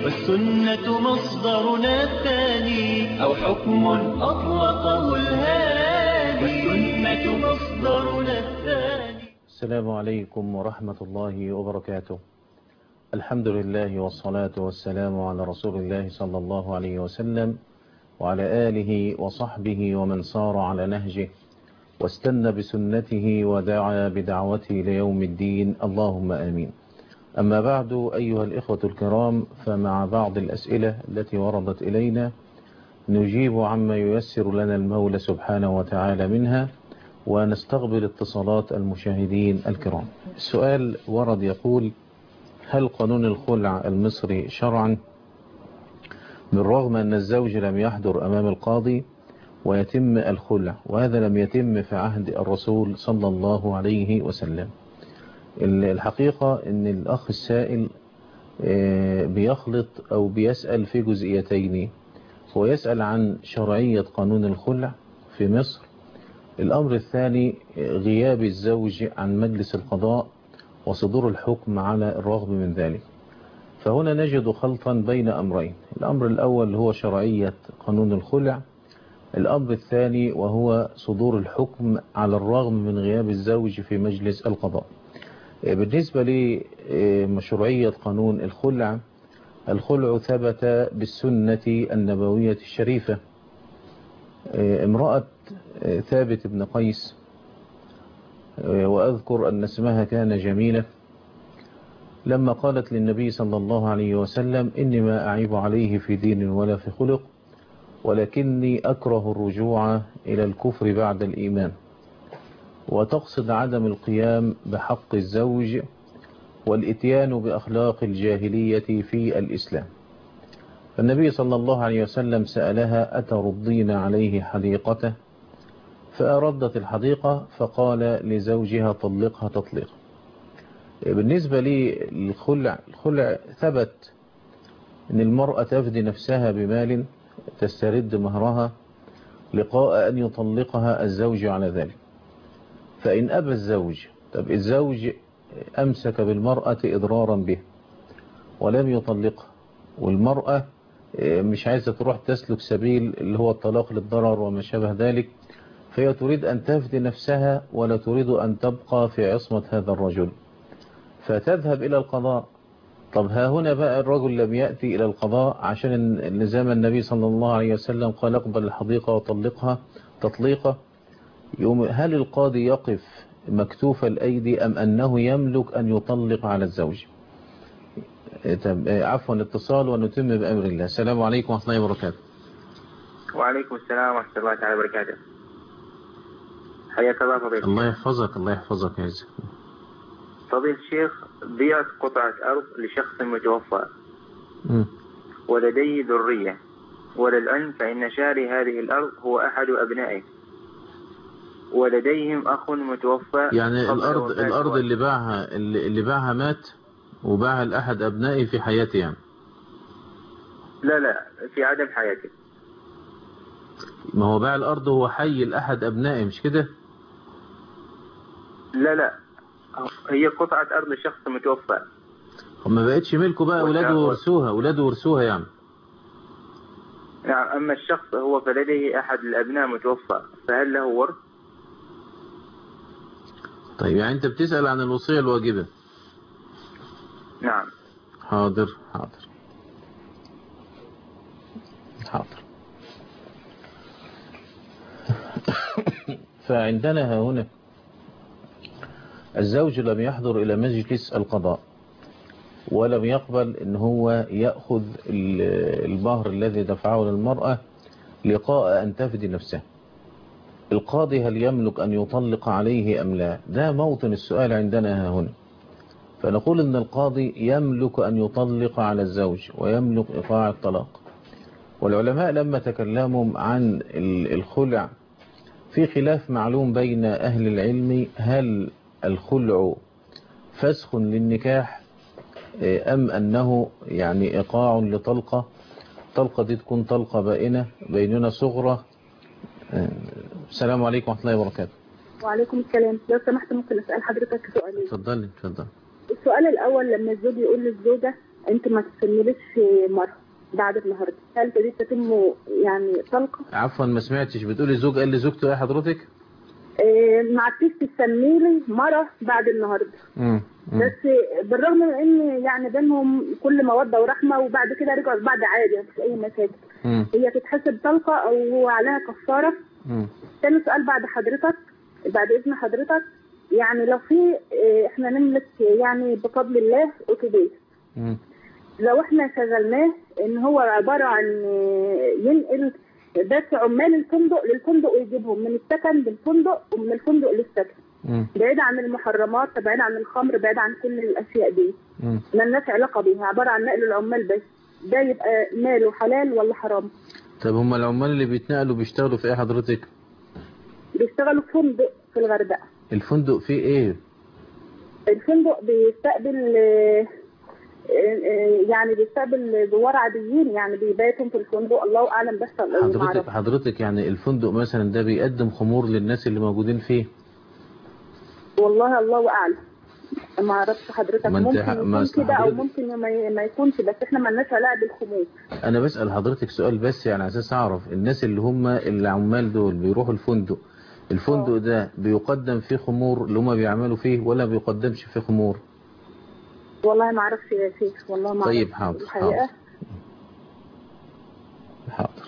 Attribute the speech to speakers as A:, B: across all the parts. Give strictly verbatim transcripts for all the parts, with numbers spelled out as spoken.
A: والسنة مصدرنا الثاني أو حكم أطلقه الهادي والسنة مصدرنا الثاني.
B: السلام عليكم ورحمة الله وبركاته. الحمد لله والصلاة والسلام على رسول الله صلى الله عليه وسلم وعلى آله وصحبه ومن صار على نهجه واستنى بسنته ودعا بدعوته ليوم الدين، اللهم آمين. أما بعد، أيها الإخوة الكرام، فمع بعض الأسئلة التي وردت إلينا نجيب عما ييسر لنا المولى سبحانه وتعالى منها، ونستقبل اتصالات المشاهدين الكرام. السؤال ورد يقول: هل قانون الخلع المصري شرعا بالرغم أن الزوج لم يحضر أمام القاضي ويتم الخلع، وهذا لم يتم في عهد الرسول صلى الله عليه وسلم؟ الحقيقة أن الأخ السائل بيخلط أو بيسأل في جزئيتين. هو يسأل عن شرعية قانون الخلع في مصر. الأمر الثاني غياب الزوج عن مجلس القضاء وصدور الحكم على الرغم من ذلك. فهنا نجد خلطا بين أمرين: الأمر الأول هو شرعية قانون الخلع، الأمر الثاني وهو صدور الحكم على الرغم من غياب الزوج في مجلس القضاء. بالنسبة لمشروعية قانون الخلع، الخلع ثبت بالسنة النبوية الشريفة. امرأة ثابت بن قيس، وأذكر أن اسمها كان جميلة، لما قالت للنبي صلى الله عليه وسلم: إني ما أعيب عليه في دين ولا في خلق، ولكني أكره الرجوع إلى الكفر بعد الإيمان، وتقصد عدم القيام بحق الزوج والإتيان بأخلاق الجاهلية في الإسلام. فالنبي صلى الله عليه وسلم سألها: أترضين عليه حديقته؟ فأردت الحديقة، فقال لزوجها: طلقها تطليقا. بالنسبة للخلع، الخلع ثبت أن المرأة تفدي نفسها بمال تسترد مهرها لقاء أن يطلقها الزوج على ذلك. فإن أبى الزوج، طب الزوج أمسك بالمرأة إضرارا به ولم يطلقها، والمرأة مش عايزة تروح تسلك سبيل اللي هو الطلاق للضرر وما شابه ذلك، فهي تريد أن تفدي نفسها ولا تريد أن تبقى في عصمة هذا الرجل، فتذهب إلى القضاء. طب ها هنا بقى الرجل لم يأتي إلى القضاء عشان نزام النبي صلى الله عليه وسلم قال: اقبل الحديقة وطلقها تطليقة. يوم هل القاضي يقف مكتوف الأيدي أم أنه يملك أن يطلق على الزوج؟ عفوا اتصال ونتم بأمر الله. السلام عليكم ورحمة الله وبركاته.
C: وعليكم السلام ورحمة الله تعالى وبركاته. حياك الله فضيلة.
B: الله يحفظك. الله يحفظك يا عزيزي.
C: فضيلة الشيخ، بيعت قطعة أرض لشخص متوفى م. ولديه ذرية، وللعلم فإن شاري هذه الأرض هو أحد أبنائه، ولديهم أخ متوفى.
B: يعني الأرض الأرض اللي باعها اللي, اللي باعها مات وباعها لأحد أبنائه في حياته يعني؟
C: لا لا، في عدم حياته.
B: ما هو باع الأرض هو حي لأحد أبنائه، مش كده؟
C: لا لا، هي قطعة أرض لشخص متوفى.
B: ما بقتش ملكه بقى، أولاده ورثوها. أولاده ورثوها يعني.
C: نعم، أما الشخص هو فلديه أحد الأبناء متوفى، فهل له ورث؟
B: طيب يعني أنت بتسأل عن الوصية الواجبة؟
C: نعم.
B: حاضر حاضر حاضر. فعندنا هنا الزوج لم يحضر إلى مجلس القضاء ولم يقبل إن هو يأخذ المهر الذي دفعه للمرأة لقاء أن تفدي نفسها. القاضي هل يملك أن يطلق عليه أم لا؟ ده موطن السؤال عندنا هنا. فنقول إن القاضي يملك أن يطلق على الزوج ويملك إيقاع الطلاق. والعلماء لما تكلموا عن الخلع في خلاف معلوم بين أهل العلم: هل الخلع فسخ للنكاح أم أنه يعني إيقاع لطلقة؟ طلقة دي تكون طلقة بائنة بيننا صغرى. السلام عليكم ورحمة الله وبركاته.
D: وعليكم السلام. لو سمحت ممكن أسأل حضرتك سؤالين؟
B: اتفضلي اتفضلي.
D: السؤال الأول: لما الزوج يقول للزوجة انت ما تكمليش مره بعد النهارده، هل دي تتم يعني طلقه؟
B: عفوا ما سمعتش، بتقولي زوج قال لزوجته ايه حضرتك؟
D: إيه ما عدتيش تستنيلي مره بعد النهارده.
B: امم
D: بس بالرغم من ان يعني بينهم كل موده ورحمه، وبعد كده رجعوا لبعض عادي مفيش اي مشاكل.
B: مم.
D: هي تتحسب طلقه او هو عليها كفاره؟
B: امم
D: تاني سؤال بعد حضرتك، بعد اذن حضرتك، يعني لو في إيه، احنا نملك يعني بفضل الله اتوبيس،
B: امم
D: لو احنا شغلناه ان هو عباره عن ينقل بس عمال الفندق للفندق ويجيبهم من السكن للفندق ومن الفندق للسكن،
B: امم
D: بعيد عن المحرمات، بعيد عن الخمر، بعيد عن كل الاشياء دي،
B: امم
D: مالناش علاقه بيها، عباره عن نقل العمال بس، ده يبقى ماله حلال ولا حرام؟
B: طب هم العمال اللي بيتنقلوا بيشتغلوا في ايه حضرتك؟
D: بيشتغلوا في فندق في الغردقه.
B: الفندق فيه ايه؟
D: الفندق بيستقبل آه، آه، يعني بيستقبل زوار عاديين، يعني بيباتوا في الفندق، الله اعلم بس ولا ايه ما
B: حضرتك
D: اعرفش.
B: حضرتك يعني الفندق مثلا ده بيقدم خمور للناس اللي موجودين فيه؟
D: والله الله اعلم، ما اعرفش حضرتك،
B: ما انت
D: ممكن
B: ما
D: يكون
B: اصل
D: كده او
B: حضرتك،
D: ممكن ما ما يكونش، بس احنا ما لناش علاقه بالخمور.
B: انا بسأل حضرتك سؤال بس يعني على اساس اعرف الناس اللي هم العمال دول بيروحوا الفندق، الفندق
D: اه
B: ده بيقدم فيه خمور اللي هم بيعملوا فيه ولا بيقدمش فيه خمور؟
D: والله ما اعرفش يا شيخ، والله ما
B: طيب
D: اعرفش
B: حاضر
D: الحقيقه.
B: حاضر حاضر.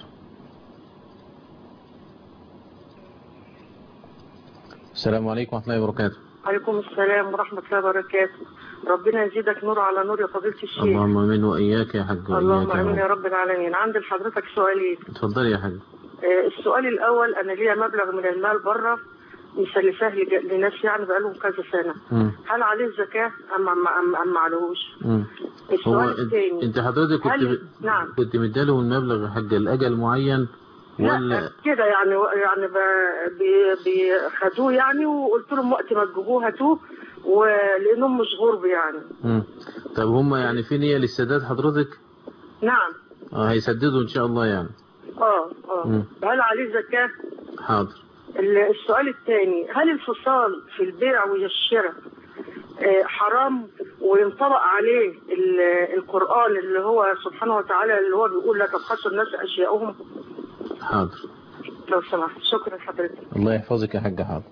B: السلام عليكم ورحمة الله وبركاته.
E: عليكم السلام ورحمة الله وبركاته. ربنا يزيدك نور على نور يا فضيلة الشيخ.
B: اللهم امين واياك يا حاج.
E: اللهم
B: واياك
E: امين
B: يا
E: يا
B: رب.
E: رب العالمين. عندي لحضرتك سؤالين.
B: اتفضلي يا حاج.
E: آه السؤال الاول، انا ليا مبلغ من المال بره مسلفاه لج- لناس يعني بقالهم كذا سنة.
B: مم.
E: هل عليه زكاة ام ام ام, أم معلهوش؟
B: مم. هو
E: السؤال الثاني،
B: انت حضرتك كنت
E: هل
B: ب...
E: نعم
B: كنت مديلهم المبلغ يا حاج الاجل معين
E: لا
B: ولا؟
E: كده يعني يعني ب- بي- بيخدوه يعني، وقلت لهم وقت ما تجيبوه هاتوه، ولانهم مش غرب يعني.
B: مم. طب هم يعني في نية للسداد حضرتك؟
E: نعم.
B: اه هيسددوا ان شاء الله يعني.
E: اه اه
B: مم.
E: هل عليه زكاة؟
B: حاضر.
E: السؤال الثاني، هل الفصال في البيع والشراء آه، حرام وينطبق عليه ال- القرآن اللي هو سبحانه وتعالى اللي هو بيقول لا تبخسوا الناس أشياءهم؟
B: حاضر.
E: لو سمحت. شكرا حضرتك.
B: الله يحفظك يا حاج. حاضر.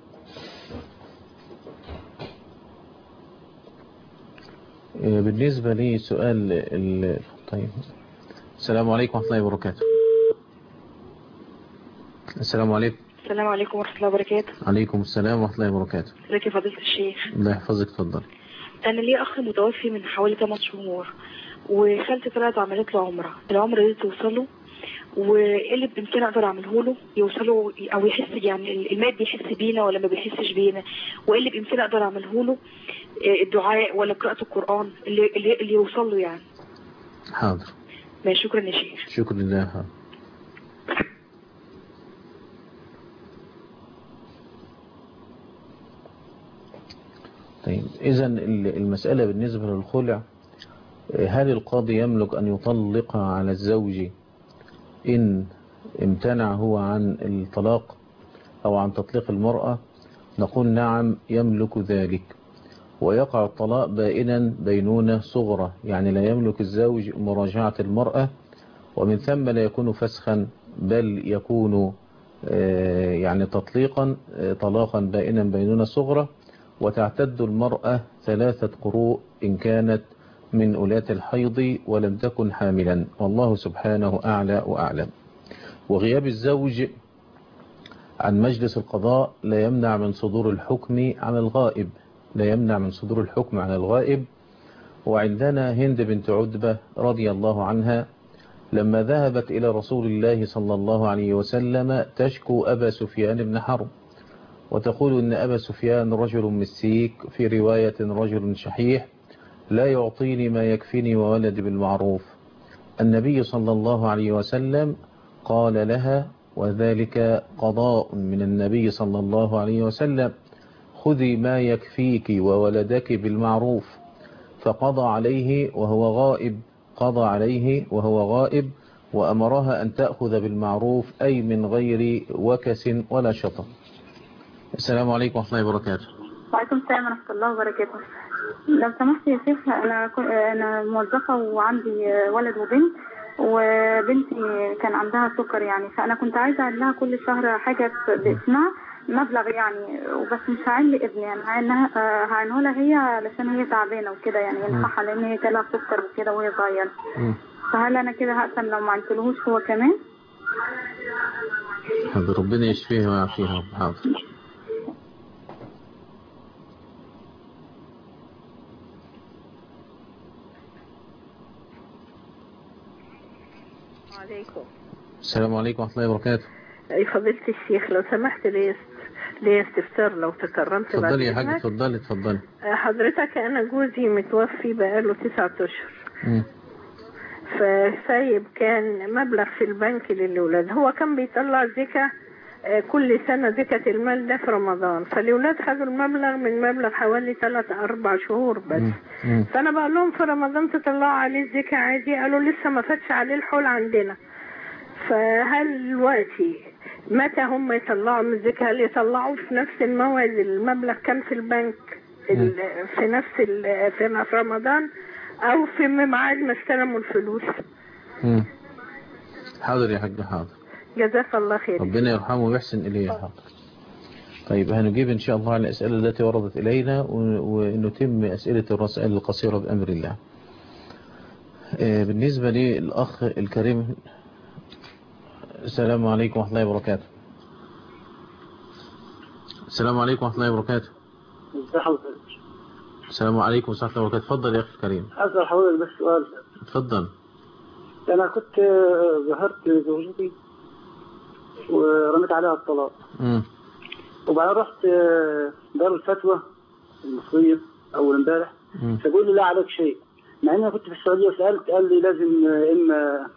B: آه، بالنسبة لي سؤال ال... طيب السلام عليكم ورحمة الله وبركاته. السلام عليكم.
F: السلام عليكم ورحمة الله وبركاته.
B: عليكم السلام ورحمة الله وبركاته.
F: ازيك يا فضيلة الشيخ؟
B: الله يحفظك. اتفضل.
F: أنا لي أخ متوفي من حوالي ثمانية شهور، وخالتي طلعت عملت له عمرة، العمرة دي توصله، وإيه اللي بإمكاني أقدر أعمله له يوصله أو يحس، يعني الميت بيحس بينا ولا ما بيحسش بينا، وإيه اللي بإمكاني أقدر أعمله له، الدعاء ولا قراءة القرآن اللي, اللي, اللي يوصل له يعني.
B: حاضر.
F: ما شكرا يا شيخ.
B: شكرا لله. حاضر. طيب إذا المسألة بالنسبة للخلع، هل القاضي يملك أن يطلق على الزوج إن امتنع هو عن الطلاق أو عن تطليق المرأة؟ نقول نعم يملك ذلك، ويقع الطلاق بائنا بينونة صغرى، يعني لا يملك الزوج مراجعة المرأة، ومن ثم لا يكون فسخا بل يكون يعني تطليقا طلاقا بائنا بينونة صغرى، وتعتد المرأة ثلاثة قروء إن كانت من أولاة الحيض ولم تكن حاملا، والله سبحانه أعلى وأعلم. وغياب الزوج عن مجلس القضاء لا يمنع من صدور الحكم عن الغائب، لا يمنع من صدور الحكم عن الغائب. وعندنا هند بنت عتبة رضي الله عنها لما ذهبت إلى رسول الله صلى الله عليه وسلم تشكو أبا سفيان بن حرب، وتقول إن أبا سفيان رجل مسيك، في رواية رجل شحيح، لا يعطيني ما يكفيني وولدي بالمعروف. النبي صلى الله عليه وسلم قال لها، وذلك قضاء من النبي صلى الله عليه وسلم، خذي ما يكفيك وولدك بالمعروف. فقضى عليه وهو غائب، قضى عليه وهو غائب وأمرها أن تأخذ بالمعروف، أي من غير وكس ولا شطط. السلام عليكم ورحمة الله وبركاته.
D: وعليكم السلام ورحمة الله وبركاته. لو سمحت يا شيخ، انا ك- انا موظفه وعندي ولد وبنت، وبنتي كان عندها سكر يعني، فانا كنت عايزه اعمل لها كل شهر حاجه باسمها مبلغ يعني، وبس مش هعين لي ابني يعني، هعينها- هعينه لها هي علشان هي تعبانه وكده يعني، ينصحها لان هي جالها سكر وكده وهي صغيره. فهل انا كده هقسم لو ما عينتلهوش هو كمان؟
B: حاضر، ربنا يشفيها ويعافيها. حاضر.
G: عليكم.
B: السلام عليكم ورحمة الله وبركاته.
G: أي فضيلة الشيخ لو سمحت لي لي استفسار لو تكرمت بعد
B: اتفضلي يا حاج،
G: إذنك.
B: اتفضلي اتفضلي.
G: حضرتك أنا جوزي متوفي بقاله تسعة أشهر،
B: مم.
G: فسايب كان مبلغ في البنك للأولاد، هو كان بيطلع زكاة كل سنة زكاة المال ده في رمضان، فالأولاد خدوا المبلغ من مبلغ حوالي ثلاث أربع شهور بس.
B: مم. مم.
G: فأنا بقول لهم في رمضان تطلعوا عليه الزكاة عادي، قالوا لسه ما فاتش عليه الحول عندنا. فهل دلوقتي متى هم يطلعوا من الزكاة؟ هل يطلعوا في نفس الموعد المبلغ كان في البنك ال- في نفس ال- في رمضان، أو في ميعاد ما استلموا الفلوس؟
B: مم. حاضر يا حاج، حاضر.
G: جزاك الله خير.
B: ربنا يرحمه ويحسن إليه. حاضر. طيب هنجيب إن شاء الله على الأسئلة التي وردت إلينا، ونتم أسئلة الرسائل القصيرة بأمر الله. بالنسبة للأخ الكريم، السلام عليكم ورحمة الله وبركاته. السلام عليكم ورحمة الله وبركاته. السلام عليكم ورحمة الله وبركاته. اتفضل يا أخي الكريم.
H: أسأل حضرتك بس سؤال.
B: اتفضل.
H: أنا كنت ظهرت زوجتي ورميت عليها الطلاق.
B: امم
H: وبعدين رحت دار الفتوى المصرية أول امبارح، فقول لي لا عليك شيء، مع إن أنا كنت في السعودية وسألت قال لي لازم إما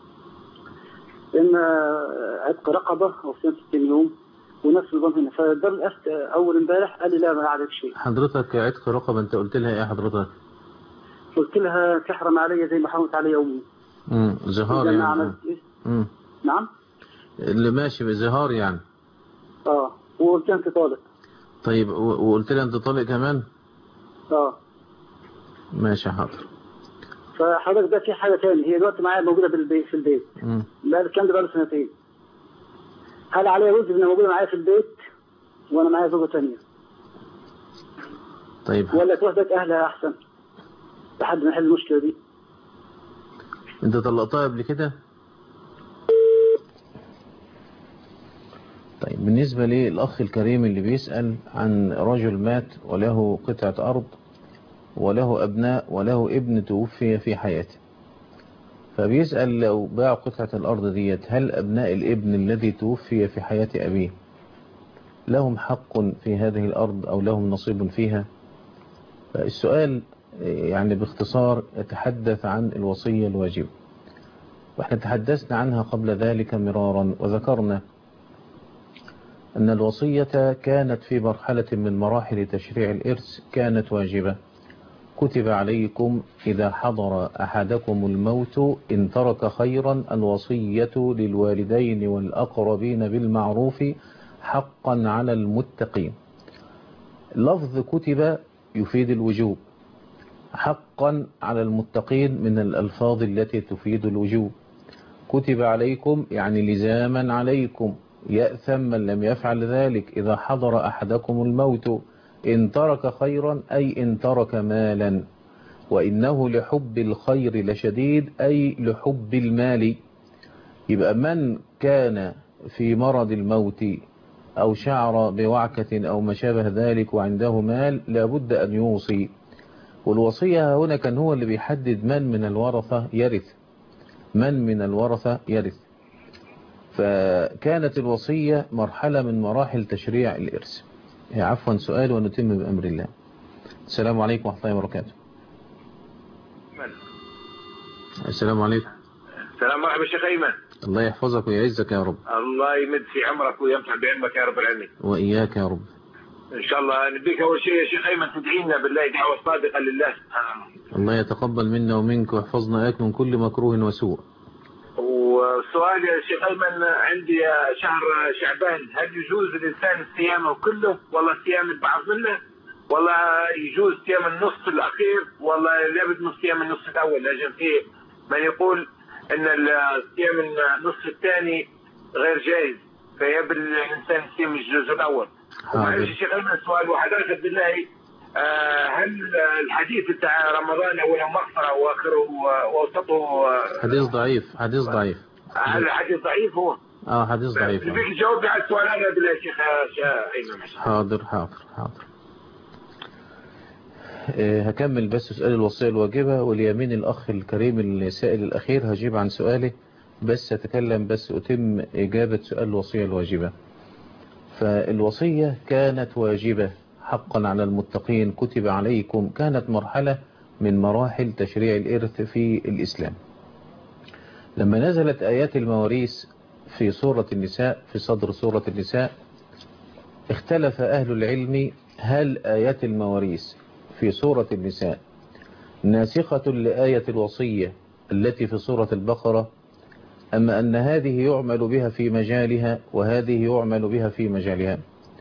H: إما عتق رقبة أو صيام ستين يوم ونفس النظام هنا. فدار الأفت أول امبارح قال لي لا ما عليك شيء.
B: حضرتك عتق رقبة أنت قلت لها إيه حضرتك؟
H: قلت لها تحرم علي زي ما حرمت علي أمي.
B: امم زهار يعني.
H: عملت إيه؟
B: امم
H: نعم.
B: اللي ماشي بزهار يعني.
H: اه وقلت انت طالق.
B: طيب وقلت لها انت طالق كمان؟
H: اه
B: ماشي حاضر.
H: فحضرتك ده في حاجه ثانيه، هي دلوقتي معايا موجوده بالبيت في البيت.
B: امم
H: بقى الكلام ده بقاله سنتين. هل عليها جزء انها موجوده معايا في البيت وانا معايا زوجه ثانيه؟
B: طيب
H: ولا تروح بيت اهلها احسن لحد ما نحل المشكله دي؟
B: انت طلقتها قبل كده؟ طيب بالنسبة للأخ الكريم اللي بيسأل عن رجل مات وله قطعة أرض وله أبناء وله ابن توفي في حياته، فبيسأل لو باع قطعة الأرض ديت هل أبناء الابن الذي توفي في حياة أبيه لهم حق في هذه الأرض أو لهم نصيب فيها؟ فالسؤال يعني باختصار يتحدث عن الوصية الواجبة، واحنا تحدثنا عنها قبل ذلك مرارا وذكرنا أن الوصية كانت في مرحلة من مراحل تشريع الإرث كانت واجبة. كتب عليكم إذا حضر أحدكم الموت إن ترك خيرا الوصية للوالدين والأقربين بالمعروف حقا على المتقين. لفظ كتب يفيد الوجوب، حقا على المتقين من الألفاظ التي تفيد الوجوب. كتب عليكم يعني لزاما عليكم، يأثم من لم يفعل ذلك إذا حضر أحدكم الموت. إن ترك خيرا أي إن ترك مالا، وإنه لحب الخير لشديد أي لحب المال. يبقى من كان في مرض الموت أو شعر بوعكة أو ما شابه ذلك وعنده مال لابد أن يوصي، والوصية هنا كان هو اللي بيحدد من من الورثة يرث، من من الورثة يرث. فكانت الوصية مرحلة من مراحل تشريع الإرث. عفوا سؤال ونتم بأمر الله. السلام عليكم ورحمة الله وبركاته. السلام عليكم.
I: السلام مرحبا شيخ أيمن.
B: الله يحفظك ويعزك يا رب.
I: الله يمد في عمرك وينفع بعلمك يا رب العالمين.
B: وإياك يا رب.
I: إن شاء الله نبيك أول شيء يا شيخ أيمن تدعينا بالله دعوة صادقة لله سبحانه.
B: الله يتقبل منا ومنك ويحفظنا إياك من كل مكروه وسوء.
I: وسؤال يا شيخ أيمن عندي شهر شعبان، هل يجوز الإنسان الصيام كله ولا صيام البعض منه والله يجوز صيام النصف الأخير، والله لابد من صيام النصف الأول، لكن في من يقول أن صيام النصف الثاني غير جائز، فيجب الإنسان يصيم الجزء الأول. ومعلش شيخ أيمن سؤال وحضرتك بالله، هل الحديث بتاع رمضان أوله مغفرة وآخره ووسطه
B: حديث ضعيف؟ حديث ضعيف.
I: هل الحديث ضعيف هو؟
B: اه حديث ضعيف.
I: بدك تجاوبني على السؤال هذا بالله يا شيخ أيمن.
B: حاضر حاضر حاضر. أه هكمل بس سؤال الوصية الواجبة، واليمين الأخ الكريم السائل الأخير هجيب عن سؤاله، بس أتكلم بس أتم إجابة سؤال الوصية الواجبة. فالوصية كانت واجبة حقا على المتقين، كتب عليكم، كانت مرحلة من مراحل تشريع الإرث في الإسلام. لما نزلت آيات المواريث في سورة النساء، في صدر سورة النساء، اختلف أهل العلم هل آيات المواريث في سورة النساء ناسخة لآية الوصية التي في سورة البقرة، أما أن هذه يعمل بها في مجالها وهذه يعمل بها في مجالها.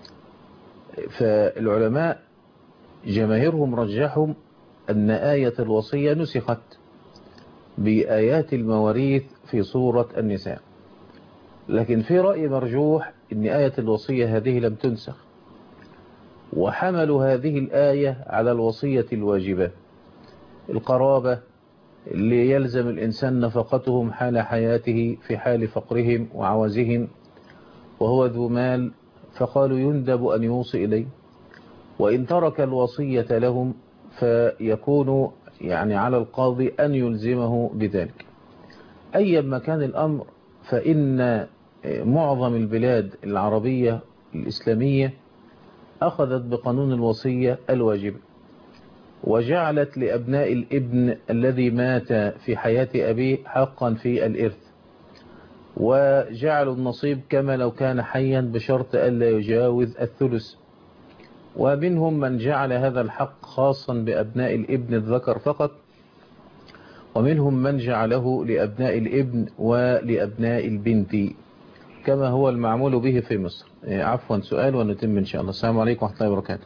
B: فالعلماء جماهيرهم رجحوا أن آية الوصية نسخت بآيات المواريث في سورة النساء، لكن في رأي مرجوح أن آية الوصية هذه لم تنسخ، وحملوا هذه الآية على الوصية الواجبة. القرابة اللي يلزم الإنسان نفقتهم حال حياته في حال فقرهم وعوزهم وهو ذو مال، فقالوا يندب أن يوصي إليه، وإن ترك الوصية لهم فيكون يعني على القاضي أن يلزمه بذلك. أيما كان الأمر، فإن معظم البلاد العربية الإسلامية أخذت بقانون الوصية الواجبة، وجعلت لأبناء الابن الذي مات في حياة أبيه حقا في الإرث، وجعلوا النصيب كما لو كان حيا بشرط ألا يجاوز الثلث. ومنهم من جعل هذا الحق خاصا بأبناء الابن الذكر فقط، ومنهم من جعله لأبناء الابن ولأبناء البنت كما هو المعمول به في مصر. عفوا سؤال ونتم إن شاء الله. السلام عليكم ورحمة الله وبركاته.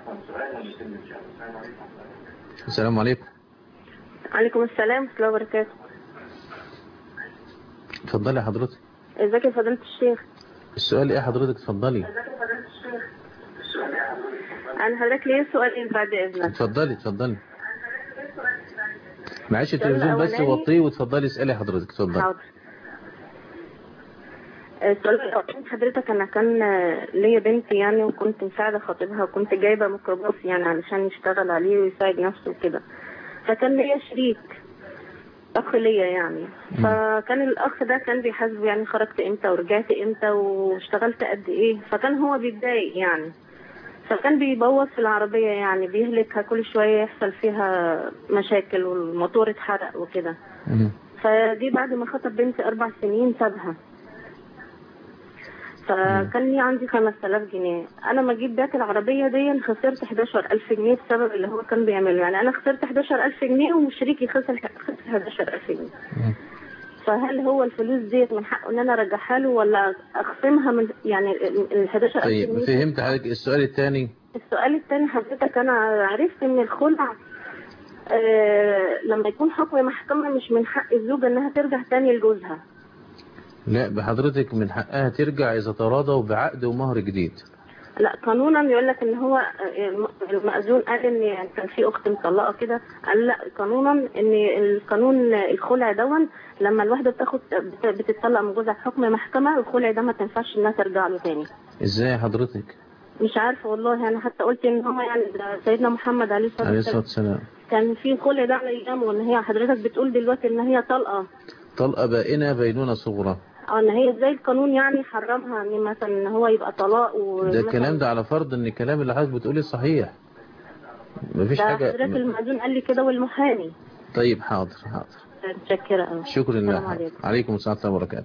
B: السلام عليكم.
J: عليكم السلام ورحمة الله وبركاته.
B: اتفضلي حضرتك.
J: ازيك يا فضيلة الشيخ؟
B: السؤال ايه حضرتك؟ اتفضلي.
J: انا حضرتك ليا سؤالين بعد اذنك.
B: اتفضلي اتفضلي. معلش التلفزيون بس وطيه واتفضلي اسالي حضرتك. اتفضلي.
J: حاضر. السؤال الاولاني حضرتك، انا كان ليا بنتي يعني، وكنت مساعده خطيبها، وكنت جايبه ميكروباص يعني علشان يشتغل عليه ويساعد نفسه وكده، فكان ليا شريك اخ ليا يعني، فكان الاخ ده كان بيحاسبه يعني خرجت امتى ورجعت امتى واشتغلت قد ايه، فكان هو بيتضايق يعني، فكان بيبوظ في العربيه يعني، بيهلكها كل شويه يحصل فيها مشاكل والموتور اتحرق وكده. فدي بعد ما خطب بنتي اربع سنين سابها، فكان لي عندي خمسة آلاف جنيه. انا ما جيت بيت العربيه دي خسرت حداشر ألف جنيه بسبب اللي هو كان بيعمله يعني، انا خسرت حداشر ألف جنيه وشريكي خسر خسر حداشر ألف جنيه. فهل هو الفلوس ديت من حقه ان انا ارجعها له ولا اخصمها من يعني ال حداشر ألف جنيه؟
B: طيب فهمت حضرتك. السؤال الثاني
J: السؤال الثاني حضرتك، انا عرفت ان الخلع آه لما يكون حكم محكمه مش من حق الزوجه انها ترجع تاني لجوزها.
B: لا، بحضرتك من حقها ترجع إذا تراضوا بعقد ومهر جديد.
J: لا، قانونا يقول لك ان هو المأذون قال ان كان في اخت مطلقه كده، قال لا قانونا ان القانون الخلع دون لما الواحده بتاخد بتطلق من جوزها بحكم محكمه، الخلع ده ما تنفعش انها ترجع له تاني.
B: ازاي حضرتك؟
J: مش عارفه والله، انا حتى قلت ان هو يعني ده سيدنا محمد عليه الصلاه
B: والسلام
J: كان في خلع ده على ايامه، وان هي حضرتك بتقول دلوقتي ان هي طلقه
B: طلقه بائنه بينونه صغرى.
J: اه ان هي ازاي القانون يعني حرمها ان مثلا ان هو يبقى طلاق و
B: ده الكلام ده على فرض ان الكلام اللي حضرتك بتقوليه صحيح. مفيش حاجه.
J: حضرتك المأذون قال لي كده والمحامي.
B: طيب حاضر حاضر.
J: متشكره قوي.
B: شكرا لله. عليكم السلام ورحمه الله وبركاته.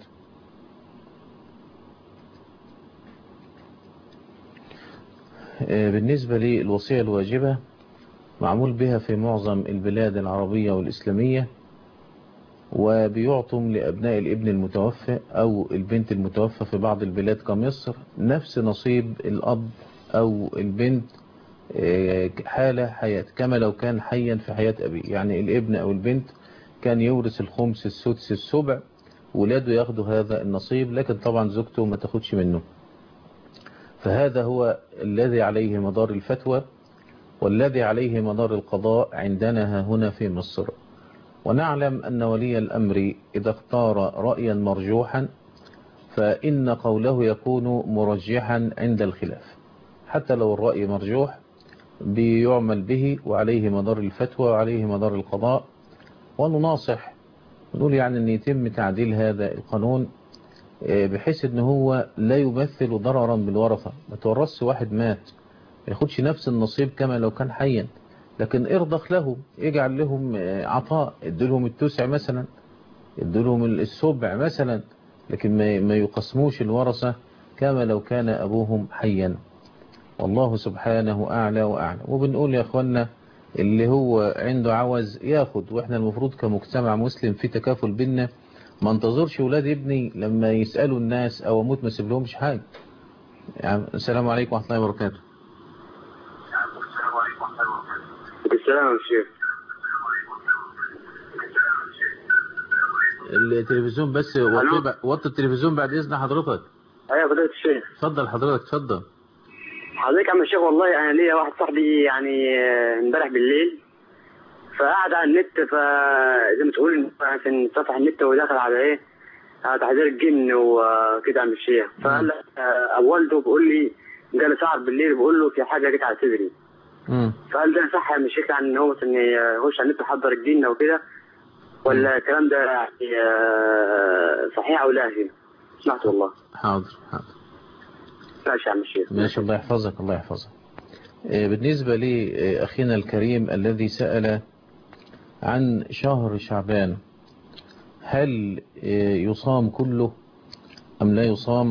B: بالنسبه للوصيه الواجبه معمول بها في معظم البلاد العربيه والاسلاميه، وبيعطم لأبناء الابن المتوفى أو البنت المتوفى في بعض البلاد كمصر نفس نصيب الأب أو البنت حالة حياة كما لو كان حيا في حياة أبيه. يعني الابن أو البنت كان يورث الخمس السدس السبع، ولاده ياخدوا هذا النصيب، لكن طبعا زوجته ما تاخدش منه. فهذا هو الذي عليه مدار الفتوى والذي عليه مدار القضاء عندنا هنا في مصر. ونعلم أن ولي الأمر إذا اختار رأيا مرجوحا فإن قوله يكون مرجحا عند الخلاف، حتى لو الرأي مرجوح بيعمل به وعليه مدار الفتوى وعليه مدار القضاء. ونناصح نقول يعني أن يتم تعديل هذا القانون بحيث أنه هو لا يمثل ضررا بالورثة. ما تورثش واحد مات ما ياخدش نفس النصيب كما لو كان حيا، لكن ارضخ له، اجعل لهم عطاء، ادلهم التسع مثلا، ادلهم السبع مثلا، لكن ما يقسموش الورثة كما لو كان أبوهم حيا. والله سبحانه أعلى وأعلى. وبنقول يا أخوانا اللي هو عنده عوز ياخد، وإحنا المفروض كمجتمع مسلم في تكافل بينا، ما انتظرش ولاد ابني لما يسألوا الناس أو أموت ما سيب لهمش حاجة. يعني السلام عليكم ورحمة الله وبركاته.
K: السلام يا شيخ.
B: التلفزيون بس وطي التلفزيون بعد إذن حضرتك.
K: أيوة فضيلة الشيخ.
B: اتفضل حضرتك اتفضل.
K: حضرتك يا عم الشيخ، والله أنا ليا واحد صاحبي يعني امبارح بالليل فقعد على النت، فزي ما تقول عشان فتح النت ودخل على إيه على تحذير الجن وكده يا عم الشيخ. فقال لك أبو والده بيقول لي جالي ساعة بالليل بيقول له في حاجة جت على صدري. فقال ده صح يا عم الشيخ يعني ان هو مثلا يخش على النت يحضر الجن وكده، ولا الكلام ده يعني صحيح او لا؟ هي سمعت والله.
B: حاضر حاضر
K: ماشي يا عم الشيخ.
B: ماشي الله يحفظك الله يحفظك. بالنسبة لأخينا الكريم الذي سأل عن شهر شعبان، هل يصام كله أم لا يصام؟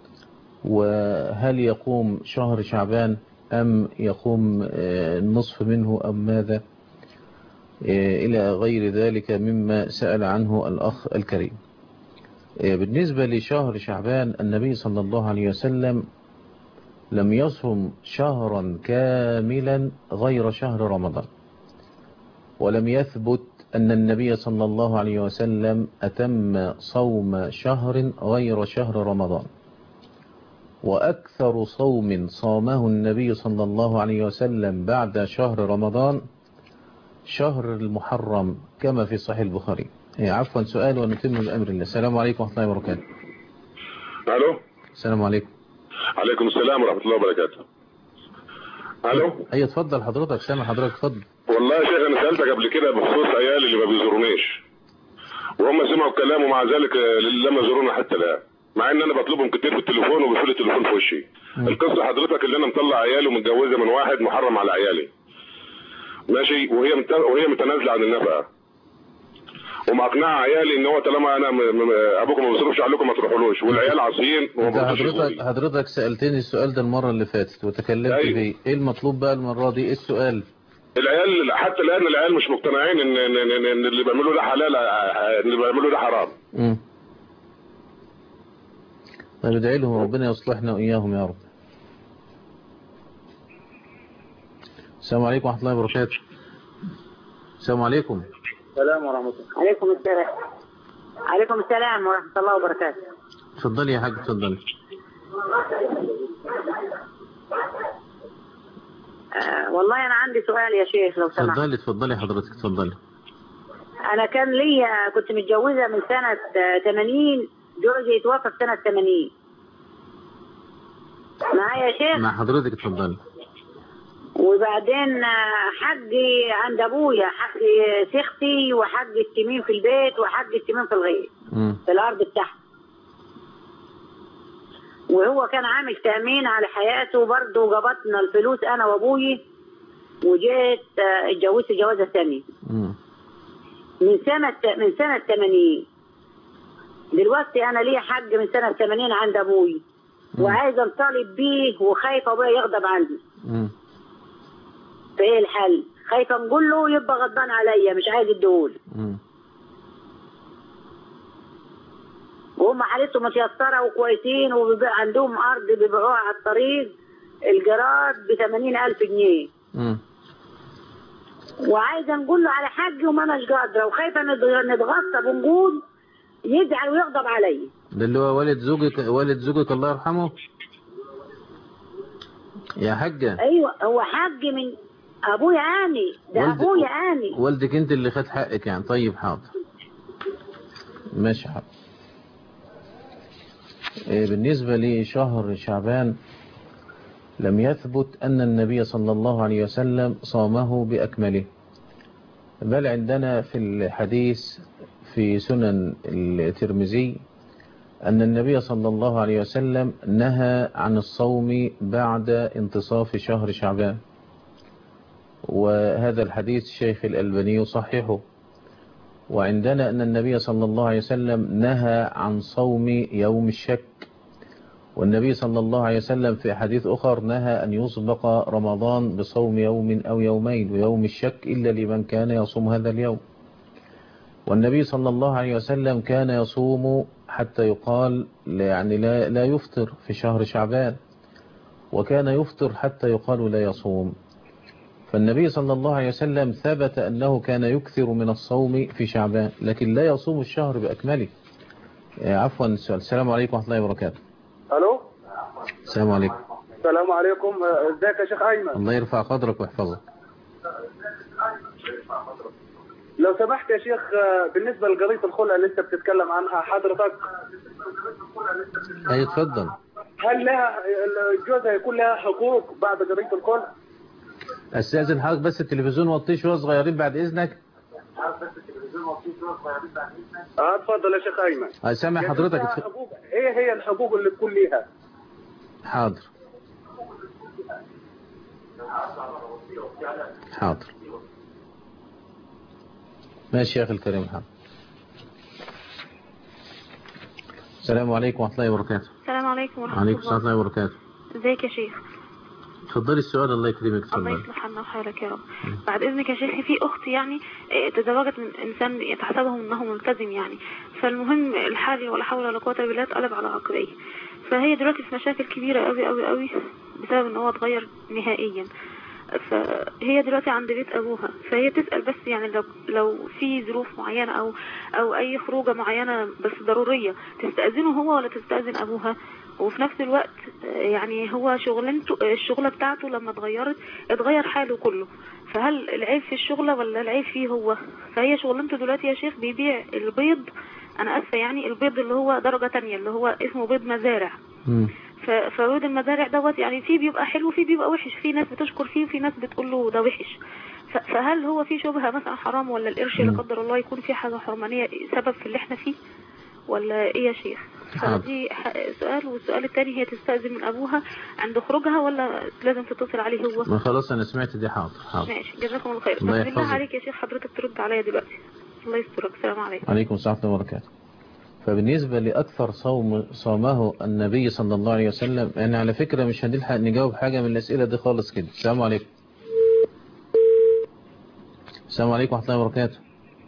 B: وهل يقوم شهر شعبان أم يقوم النصف منه أم ماذا؟ إلى غير ذلك مما سأل عنه الأخ الكريم. بالنسبة لشهر شعبان، النبي صلى الله عليه وسلم لم يصم شهرا كاملا غير شهر رمضان، ولم يثبت أن النبي صلى الله عليه وسلم أتم صوم شهر غير شهر رمضان. وأكثر صوم صامه النبي صلى الله عليه وسلم بعد شهر رمضان شهر المحرم كما في صحيح البخاري. عفوا سؤال ونتم بأمر الله. السلام عليكم ورحمة الله وبركاته.
L: ألو.
B: السلام عليكم.
L: عليكم السلام ورحمة الله وبركاته. ألو.
B: أيوة اتفضل حضرتك، سامع حضرتك اتفضل.
L: والله يا شيخ أنا سألتك قبل كده بخصوص عيالي اللي ما بيزورونيش وهم سمعوا الكلام ومع ذلك لم يزورونا حتى الآن، مع ان انا بطلبهم كتير في التليفون وبيقفلوا التليفون في وشي. القصه حضرتك اللي انا مطلع عيالي ومتجوزه من واحد محرم على عيالي ماشي، وهي مت... وهي متنازله عن النفقه ومقنعه عيالي ان هو طالما انا م... م... ابوكم ما بيصرفش عليكم ما تروحولوش، والعيال عاصيين وما
B: حضرتك حضرتك سالتني السؤال ده المره اللي فاتت وتكلمت
L: أيوه.
B: فيه. ايه المطلوب بقى المره دي؟ ايه السؤال؟
L: العيال حتى الان العيال مش مقتنعين ان ان, إن... إن اللي بيعملوه ده حلال، اللي بيعملوه ده حرام.
B: امم طيب ادعي لهم ربنا يصلحنا وإياهم يا رب. السلام عليكم ورحمة الله وبركاته. السلام عليكم.
H: السلام ورحمة الله.
M: عليكم السلام. عليكم السلام ورحمة الله وبركاته.
B: اتفضلي يا حاج اتفضلي.
M: آه والله أنا عندي سؤال يا شيخ لو سمحت.
B: اتفضلي اتفضلي حضرتك اتفضلي.
M: أنا كان ليا كنت متجوزة من سنة ثمانين، جوزي يتوفى في سنة ثمانين. معايا يا شيخ؟
B: مع حضرتك اتفضلي.
M: وبعدين حقي عند ابويا، حق سختي وحق التمين في البيت وحق التمين في الغيط في الارض بتاعته. وهو كان عامل تأمين على حياته برضه، قبضنا الفلوس انا وابوي وجيت اتجوزت جوازة ثانية من سنة من سنة ثمانين. دلوقتي انا لي حق من سنة ثمانين عند ابوي وعايزه انطالب بيه وخايفه ابويا يغضب عندي. فايه الحل؟ خايفه نقول له يبقى غضبان عليا مش عايز اديهولي. وهم حالتهم متيسره وكويسين وعندهم ارض بيبيعوها على الطريق الجراد بثمانين ألف جنيه.
B: امم
M: وعايزة نقول له على حاجي وما أناش قادرة وخايفة نتغصب ونقول يزعل ويغضب علي.
B: ده اللي هو والد زوجك والد زوجك الله يرحمه يا حاجة.
M: أيوة هو حاج من أبويا أني، ده
B: والد...
M: أبويا أني.
B: والدك أنت اللي خد حقك يعني. طيب حاضر ماشي حاضر. بالنسبة لشهر شعبان لم يثبت أن النبي صلى الله عليه وسلم صامه بأكمله، بل عندنا في الحديث في سنن الترمذي أن النبي صلى الله عليه وسلم نهى عن الصوم بعد انتصاف شهر شعبان، وهذا الحديث الشيخ الألباني يصححه. وعندنا أن النبي صلى الله عليه وسلم نهى عن صوم يوم الشك، والنبي صلى الله عليه وسلم في حديث أخر نهى أن يسبق رمضان بصوم يوم أو يومين ويوم الشك إلا لمن كان يصوم هذا اليوم. والنبي صلى الله عليه وسلم كان يصوم حتى يقال يعني لا, لا يفطر في شهر شعبان، وكان يفطر حتى يقال لا يصوم. فالنبي صلى الله عليه وسلم ثبت أنه كان يكثر من الصوم في شعبان لكن لا يصوم الشهر بأكمله. عفوا السؤال. السلام عليكم ورحمة الله وبركاته.
N: الو
B: السلام عليكم.
N: السلام عليكم. ازيك يا شيخ ايمن؟
B: الله يرفع قدرك ويحفظك.
N: لو سمحت يا شيخ بالنسبه لقضيه الخلع اللي انت بتتكلم عنها حضرتك،
B: اي اتفضل.
N: هل لها الجوز هيكون لها حقوق بعد قضيه الخلع؟
B: استاذن حضرتك بس التلفزيون وطيه شويه صغيرين بعد اذنك.
N: اه اتفضل يا شيخ ايمن.
B: اه سامع حضرتك.
N: حقوق ايه هي الحقوق اللي تكون ليها؟
B: حاضر حاضر ماشي يا اخي الكريم. حاضر. السلام عليكم ورحمه الله وبركاته.
O: السلام عليكم ورحمه
B: الله. وعليكم السلام وبركاته.
O: ازيك يا شيخ؟
B: اتفضلي السؤال. الله يكرمك.
O: الله يصلح حالنا وحالك يا رب. بعد اذنك يا شيخي، في اختي يعني تزوجت من انسان يتحسبه انه ملتزم يعني، فالمهم الحال ولا حول ولا قوه الا بالله اتقلب على عقبيه، فهي دلوقتي في مشاكل كبيره قوي قوي قوي بسبب ان هو اتغير نهائيا. فهي دلوقتي عند بيت ابوها، فهي تسال بس يعني لو لو في ظروف معينه او او اي خروجه معينه بس ضروريه تستاذنه هو ولا تستاذن ابوها. وفي نفس الوقت يعني هو شغلانته الشغله بتاعته لما اتغيرت اتغير حاله كله، فهل العيب في الشغله ولا العيب فيه هو؟ فهي شغلانته دلوقتي يا شيخ بيبيع البيض، انا اسفه يعني البيض اللي هو درجه تانية اللي هو اسمه بيض مزارع. فبيض المزارع دوت يعني فيه بيبقى حلو وفيه بيبقى وحش، في ناس بتشكر فيه وفي ناس بتقول له ده وحش. فهل هو في شبهه مثلا حرام ولا القرش لا قدر الله يكون في حاجه حرمانيه سبب في اللي احنا فيه ولا ايه يا شيخ؟ فدي سؤال. والسؤال الثاني هي تستأذن من ابوها عند خروجها ولا لازم تتصل عليه هو؟
B: ما خلاص انا سمعت دي. حاضر حاضر
O: ماشي جزاكم الله خير. بس بالله عليك يا شيخ حضرتك ترد عليا دلوقتي. الله يسترك. السلام عليكم.
B: وعليكم السلام ورحمه الله وبركاته. فبالنسبة لأكثر صوم صامه النبي صلى الله عليه وسلم، يعني على فكرة مش هنلحق نجاوب حاجة من الأسئلة دي خالص كده. السلام عليكم. السلام عليكم ورحمة الله وبركاته.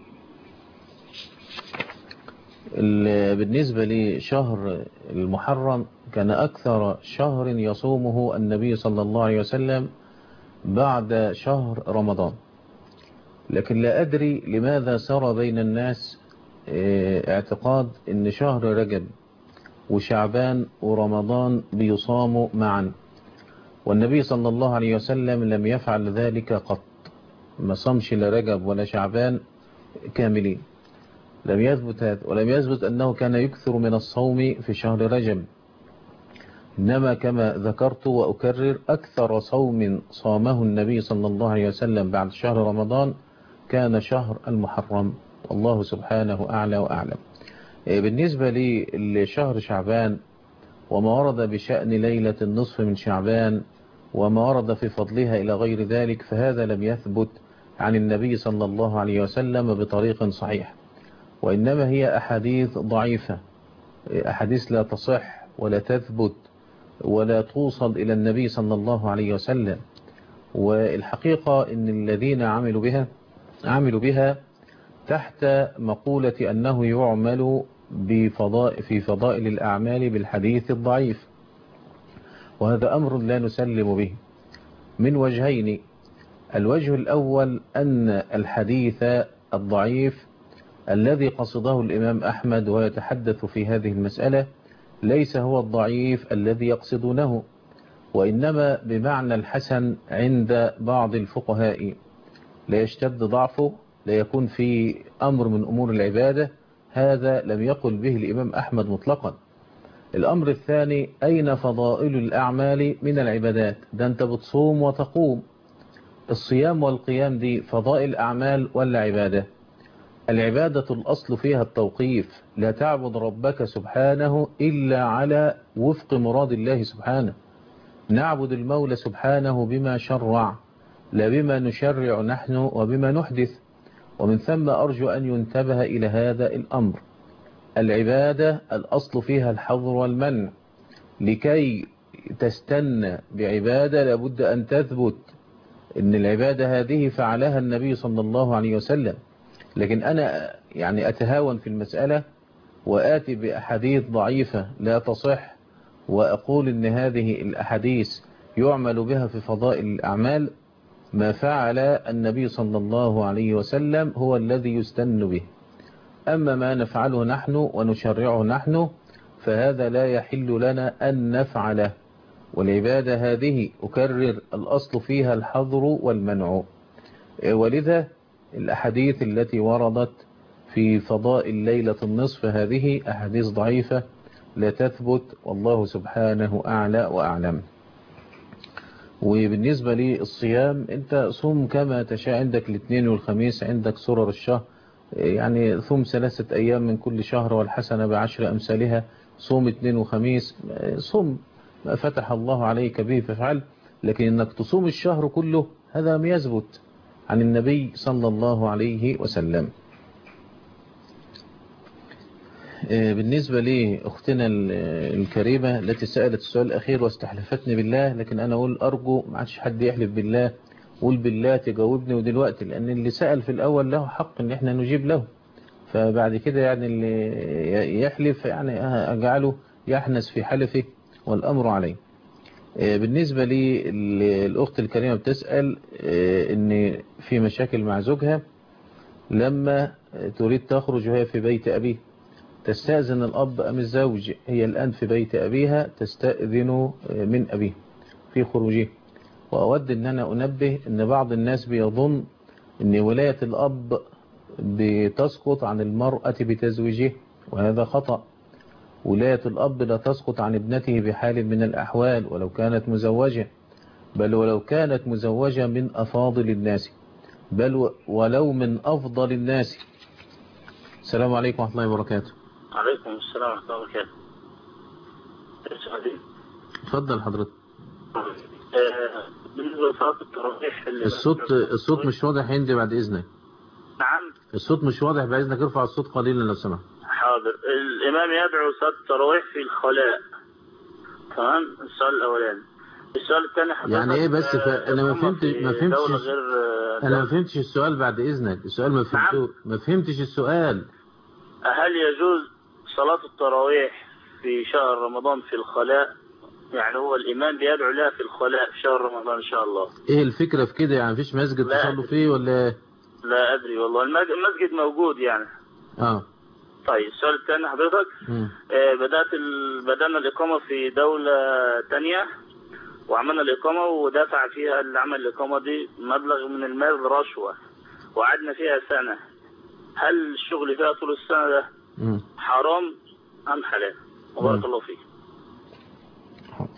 B: بالنسبة لشهر المحرم كان أكثر شهر يصومه النبي صلى الله عليه وسلم بعد شهر رمضان، لكن لا أدري لماذا سار بين الناس اعتقاد ان شهر رجب وشعبان ورمضان بيصاموا معا، والنبي صلى الله عليه وسلم لم يفعل ذلك قط. ما صامش لا رجب ولا شعبان كاملين، لم يثبت هذا. ولم يثبت أنه كان يكثر من الصوم في شهر رجب، إنما كما ذكرت وأكرر أكثر صوم صامه النبي صلى الله عليه وسلم بعد شهر رمضان كان شهر المحرم، والله سبحانه أعلى وأعلم. بالنسبة لشهر شعبان وما ورد بشأن ليلة النصف من شعبان وما ورد في فضلها إلى غير ذلك، فهذا لم يثبت عن النبي صلى الله عليه وسلم بطريق صحيح، وإنما هي أحاديث ضعيفة، أحاديث لا تصح ولا تثبت ولا توصل إلى النبي صلى الله عليه وسلم. والحقيقة إن الذين عملوا بها عملوا بها تحت مقولة أنه يعمل بفضاء في فضائل الأعمال بالحديث الضعيف، وهذا أمر لا نسلم به من وجهين. الوجه الأول أن الحديث الضعيف الذي قصده الإمام أحمد ويتحدث في هذه المسألة ليس هو الضعيف الذي يقصدونه، وإنما بمعنى الحسن عند بعض الفقهاء، لا يشتد ضعفه، لا يكون في أمر من أمور العبادة، هذا لم يقل به الإمام أحمد مطلقا. الأمر الثاني، أين فضائل الأعمال من العبادات؟ ده أنت بتصوم وتقوم، الصيام والقيام دي فضائل أعمال ولا عبادة؟ العبادة الأصل فيها التوقيف، لا تعبد ربك سبحانه إلا على وفق مراد الله سبحانه، نعبد المولى سبحانه بما شرع لا بما نشرع نحن وبما نحدث. ومن ثم أرجو أن ينتبه إلى هذا الأمر. العبادة الأصل فيها الحظر والمنع، لكي تستنى بعبادة لابد أن تثبت إن العبادة هذه فعلها النبي صلى الله عليه وسلم. لكن أنا يعني أتهاون في المسألة وآتي بأحاديث ضعيفة لا تصح وأقول إن هذه الأحاديث يعمل بها في فضائل الأعمال. ما فعل النبي صلى الله عليه وسلم هو الذي يستن به، أما ما نفعله نحن ونشرعه نحن فهذا لا يحل لنا أن نفعله. والعبادة هذه أكرر الأصل فيها الحظر والمنع، ولذا الأحاديث التي وردت في فضائل ليلة النصف هذه أحاديث ضعيفة لا تثبت، والله سبحانه أعلى وأعلم. وبالنسبة للصيام أنت صوم كما تشاء، عندك الاثنين والخميس، عندك سرر الشهر، يعني ثم ثلاثة أيام من كل شهر والحسنة بعشر أمثالها، صوم اثنين وخميس، صوم ما فتح الله عليك به فافعل. لكن أنك تصوم الشهر كله هذا لم يثبت عن النبي صلى الله عليه وسلم. بالنسبة لأختنا الكريمة التي سألت السؤال الأخير واستحلفتني بالله، لكن أنا أقول أرجو ما عادش حد يحلف بالله، قول بالله تجاوبني ودلوقتي، لأن اللي سأل في الأول له حق إن إحنا نجيب له، فبعد كده يعني اللي يحلف يعني أجعله يحنس في حلفه والأمر عليه. بالنسبة للأخت الكريمة بتسأل إن في مشاكل مع زوجها لما تريد تخرج وهي في بيت أبيه، تستأذن الأب أم الزوج؟ هي الآن في بيت أبيها تستأذن من أبيه في خروجه. وأود أن أنا أنبه أن بعض الناس بيظن أن ولاية الأب بتسقط عن المرأة بتزويجه، وهذا خطأ. ولاية الأب لا تسقط عن ابنته بحال من الأحوال ولو كانت مزوجة، بل ولو كانت مزوجة من أفاضل الناس، بل ولو من أفضل الناس. السلام عليكم ورحمة الله وبركاته.
P: عليكم السلام ورحمة الله وبركاته.
B: اتفضل حضرتك.
P: بالنسبة لصلاة التراويح
B: الصوت الصوت مش واضح عندي بعد إذنك.
P: نعم
B: الصوت مش واضح بعد إذنك، ارفع الصوت قليلا لو سمحت.
P: حاضر. الإمام يدعو صلاة التراويح في الخلاء، تمام؟ السؤال الأولاني. السؤال الثاني حضرتك
B: يعني إيه بس ف... أنا ما فهمت ما فهمتش
P: غير
B: أنا ما فهمتش السؤال بعد إذنك، السؤال ما فهمته. نعم؟ ما فهمتش السؤال.
P: هل يجوز صلاة التراويح في شهر رمضان في الخلاء؟ يعني هو الإمام بيدعو لها في الخلاء في شهر رمضان إن شاء الله.
B: إيه الفكرة في كده؟ يعني مفيش مسجد تصلوا فيه ولا؟
P: لا أدري والله، المسجد موجود يعني.
B: آه.
P: طيب السؤال الثاني حضرتك، آه بدأت ال... بدأنا الإقامة في دولة تانية وعملنا الإقامة ودافع فيها اللي عمل الإقامة دي مبلغ من المال رشوة، وقعدنا فيها سنة. هل الشغل فيها طول السنة ده مم. حرام أم حلال؟ وبارك الله فيك.
B: حاضر.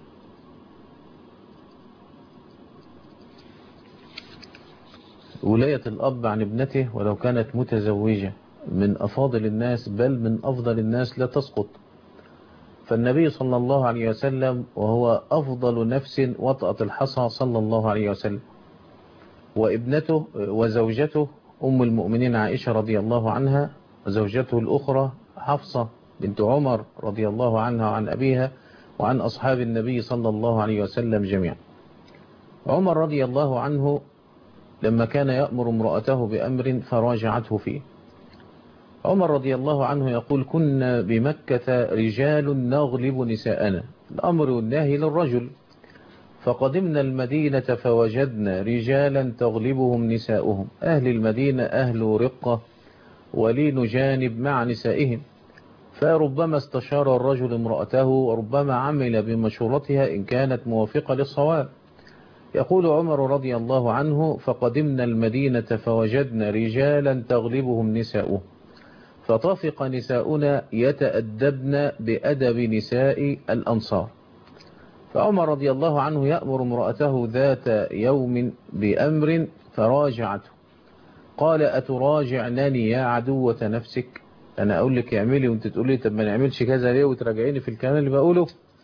B: ولاية الأب عن ابنته ولو كانت متزوجة من أفاضل الناس بل من أفضل الناس لا تسقط. فالنبي صلى الله عليه وسلم وهو أفضل نفس وطأت الحصى صلى الله عليه وسلم، وابنته وزوجته أم المؤمنين عائشة رضي الله عنها، وزوجته الأخرى حفصة بنت عمر رضي الله عنها وعن أبيها وعن أصحاب النبي صلى الله عليه وسلم جميعا. عمر رضي الله عنه لما كان يأمر امرأته بأمر فراجعته فيه، عمر رضي الله عنه يقول كنا بمكة رجال نغلب نساءنا، الأمر والنهي للرجل، فقدمنا المدينة فوجدنا رجالا تغلبهم نساؤهم، أهل المدينة أهل رقة ولين جانب مع نسائهم، فربما استشار الرجل امرأته وربما عمل بمشورتها إن كانت موافقة للصواب. يقول عمر رضي الله عنه فقدمنا المدينة فوجدنا رجالا تغلبهم نساؤهم، فطفق نساؤنا يتأدبن بأدب نساء الأنصار. فعمر رضي الله عنه يأمر امرأته ذات يوم بأمر فراجعته، قال أتراجعنني يا عدوة نفسك؟ أنا أقول لك اعملي وانت تقولي طب ما نعملش كذا ليه وتراجعيني في الكلام اللي بقوله؟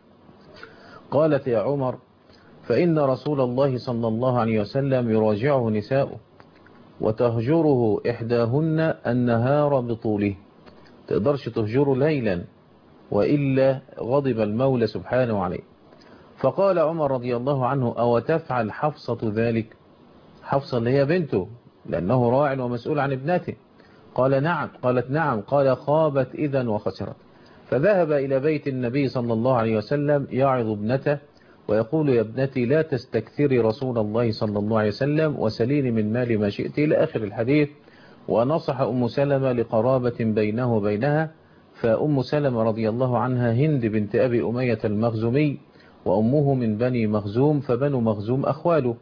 B: قالت يا عمر فإن رسول الله صلى الله عليه وسلم يراجعه نساؤه وتهجره إحداهن النهار بطوله، تقدرش تهجره ليلا وإلا غضب المولى سبحانه عليه. فقال عمر رضي الله عنه أو تفعل حفصة ذلك؟ حفصة اللي هي بنته لأنه راع ومسؤول عن ابنته. قال نعم. قالت نعم. قال خابت إذن وخسرت. فذهب إلى بيت النبي صلى الله عليه وسلم يعظ ابنته ويقول يا ابنتي لا تستكثري رسول الله صلى الله عليه وسلم وسليني من مال ما شئت إلى آخر الحديث. ونصح أم سلمة لقرابة بينه وبينها، فأم سلمة رضي الله عنها هند بنت أبي أمية المخزومي وأمه من بني مخزوم، فبنو مخزوم أخواله،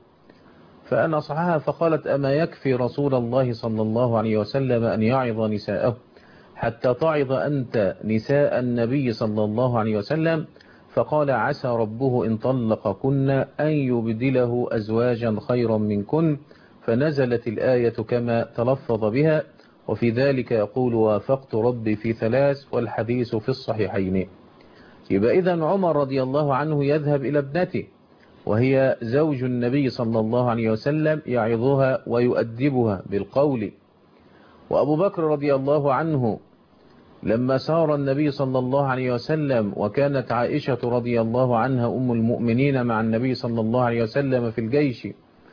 B: فنصحها فقالت أما يكفي رسول الله صلى الله عليه وسلم أن يعظ نساءه حتى تعظ أنت نساء النبي صلى الله عليه وسلم؟ فقال عسى ربه إن طلقكن أن يبدله أزواجا خيرا منكن، فنزلت الآية كما تلفظ بها، وفي ذلك يقول وافقت ربي في ثلاث والحديث في الصحيحين. يبقى إذن عمر رضي الله عنه يذهب إلى ابنته وهي زوج النبي صلى الله عليه وسلم يعظها ويؤدبها بالقول. وأبو بكر رضي الله عنه لما سار النبي صلى الله عليه وسلم وكانت عائشة رضي الله عنها أم المؤمنين مع النبي صلى الله عليه وسلم في الجيش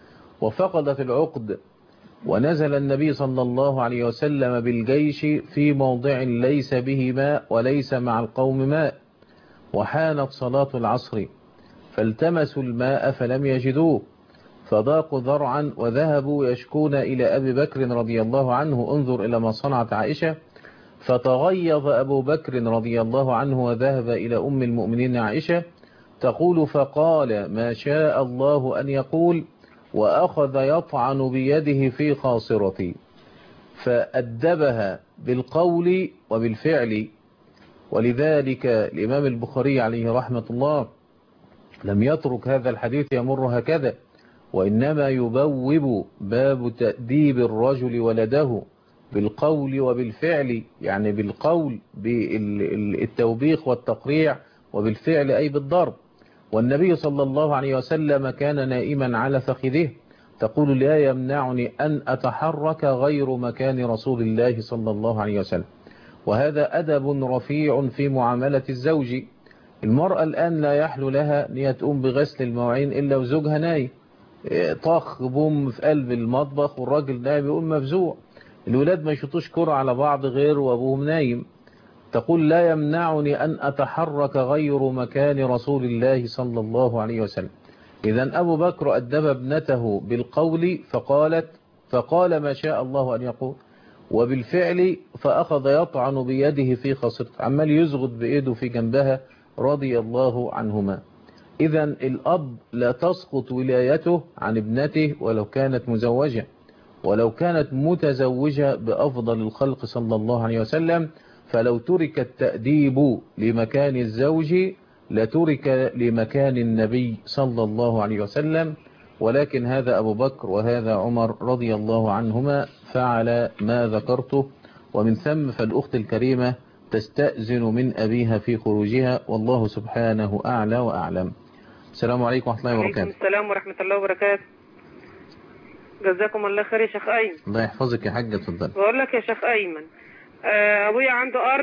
B: وفقدت العقد، ونزل النبي صلى الله عليه وسلم بالجيش في موضع ليس به ماء وليس مع القوم ماء، وحانت صلاة العصر فالتمسوا الماء فلم يجدوه، فضاقوا ذرعا وذهبوا يشكون إلى أبي بكر رضي الله عنه انظر إلى ما صنعت عائشة. فتغيظ أبو بكر رضي الله عنه وذهب إلى أم المؤمنين عائشة تقول فقال ما شاء الله أن يقول وأخذ يطعن بيده في خاصرتي، فأدبها بالقول وبالفعل. ولذلك الإمام البخاري عليه رحمة الله لم يترك هذا الحديث يمر هكذا، وإنما يبوب باب تأديب الرجل ولده بالقول وبالفعل، يعني بالقول بالتوبيخ والتقريع، وبالفعل أي بالضرب. والنبي صلى الله عليه وسلم كان نائما على فخذه تقول لا يمنعني أن أتحرك غير مكان رسول الله صلى الله عليه وسلم. وهذا أدب رفيع في معاملة الزوج. المرأة الآن لا يحلو لها أن هي تقوم بغسل المواعين إلا وزوجها نايم، طخ بوم في قلب المطبخ والراجل نايم يقوم مفزوع، الولاد ما يشوطوش كرة على بعض غير وابوهم نايم. تقول لا يمنعني أن أتحرك غير مكان رسول الله صلى الله عليه وسلم. إذن أبو بكر أدب ابنته بالقول فقالت فقال ما شاء الله أن يقول، وبالفعل فأخذ يطعن بيده في خاصرته، عمال يزغد بإيده في جنبها رضي الله عنهما. إذن الأب لا تسقط ولايته عن ابنته ولو كانت مزوجة، ولو كانت متزوجة بأفضل الخلق صلى الله عليه وسلم، فلو ترك التأديب لمكان الزوج لترك لمكان النبي صلى الله عليه وسلم. ولكن هذا أبو بكر وهذا عمر رضي الله عنهما فعل ما ذكرته، ومن ثم فالأخت الكريمة تستأذن من أبيها في خروجها، والله سبحانه أعلى وأعلم. السلام عليكم ورحمة الله وبركاته.
Q: السلام ورحمة الله وبركاته. جزاكم الله خير يا شيخ أيمن.
B: الله يحفظك يا حاجة، اتفضل.
Q: بقول لك يا شيخ أيمن، أبويا عنده أرض،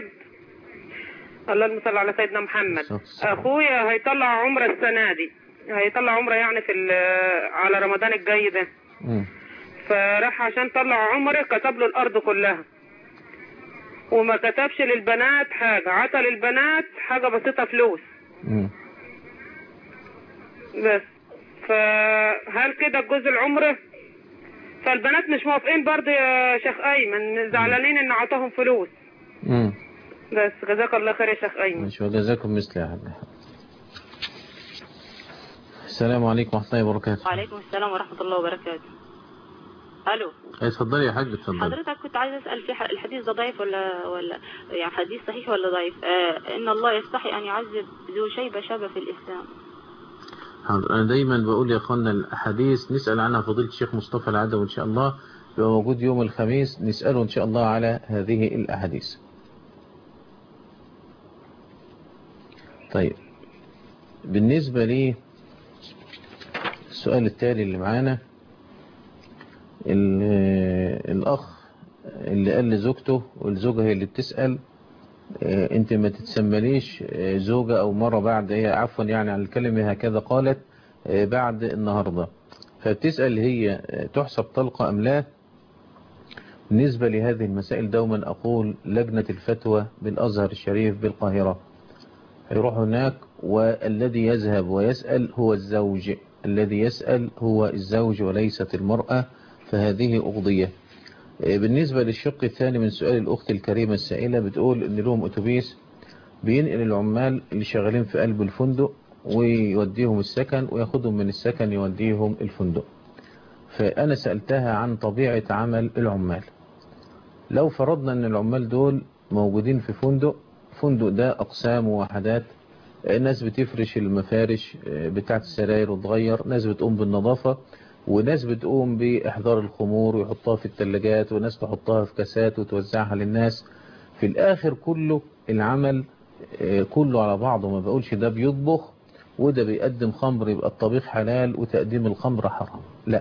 Q: اللهم صل على سيدنا محمد. أخويا هيطلع عمرة السنة دي، هيطلع عمرة يعني في على رمضان الجاي ده. م. فراح عشان طلع عمرة كتب له الأرض كلها، وما كتبش للبنات حاجة، عطى للبنات حاجة بسيطة فلوس
B: مم.
Q: بس. فهل كده تجوز العمرة؟ فالبنات مش موافقين برضه يا شيخ أيمن، زعلانين إن عطاهم فلوس.
B: مم.
Q: بس جزاك الله خير يا شيخ أيمن.
B: ماشي، وجزاكم مثل يا حبيبي. السلام عليكم ورحمة الله وبركاته.
R: وعليكم السلام ورحمة الله وبركاته. الو.
B: اتفضلي يا حاج. اتفضلي.
R: حضرتك كنت عايز اسال في الحديث ده ضعيف ولا ولا يعني حديث صحيح ولا ضعيف؟ آه ان الله يستحي ان يعذب ذو شيبه شاب في الاسلام.
B: حاضر. انا دايما بقول يا اخوانا الاحاديث نسال عنها فضيله الشيخ مصطفى العدوي ان شاء الله، يبقى موجود يوم الخميس نساله ان شاء الله على هذه الاحاديث. طيب بالنسبه لي السؤال التالي اللي معانا، الأخ اللي قال لزوجته والزوجة هي اللي بتسأل انت ما تتسمليش زوجة او مرة بعد هي عفوا يعني على الكلمة هكذا قالت بعد النهاردة، فبتسأل هي تحسب طلقة ام لا. بالنسبة لهذه المسائل دوما اقول لجنة الفتوى بالازهر الشريف بالقاهرة هيروح هناك، والذي يذهب ويسأل هو الزوج، الذي يسأل هو الزوج وليست المرأة، فهذه أقضية. بالنسبة للشق الثاني من سؤال الأخت الكريمة السائلة، بتقول إن لهم أتوبيس بينقل العمال اللي شغالين في قلب الفندق ويوديهم السكن وياخدهم من السكن يوديهم الفندق. فأنا سألتها عن طبيعة عمل العمال. لو فرضنا أن العمال دول موجودين في فندق، فندق ده أقسام ووحدات، ناس بتفرش المفارش بتاعت السراير وتغير، ناس بتقوم بالنظافة، وناس بتقوم بإحضار الخمور ويحطها في الثلاجات، وناس تحطها في كاسات وتوزعها للناس. في الآخر كله العمل كله على بعضه، ما بقولش ده بيطبخ وده بيقدم خمر يبقى الطبيخ حلال وتقديم الخمر حرام، لا،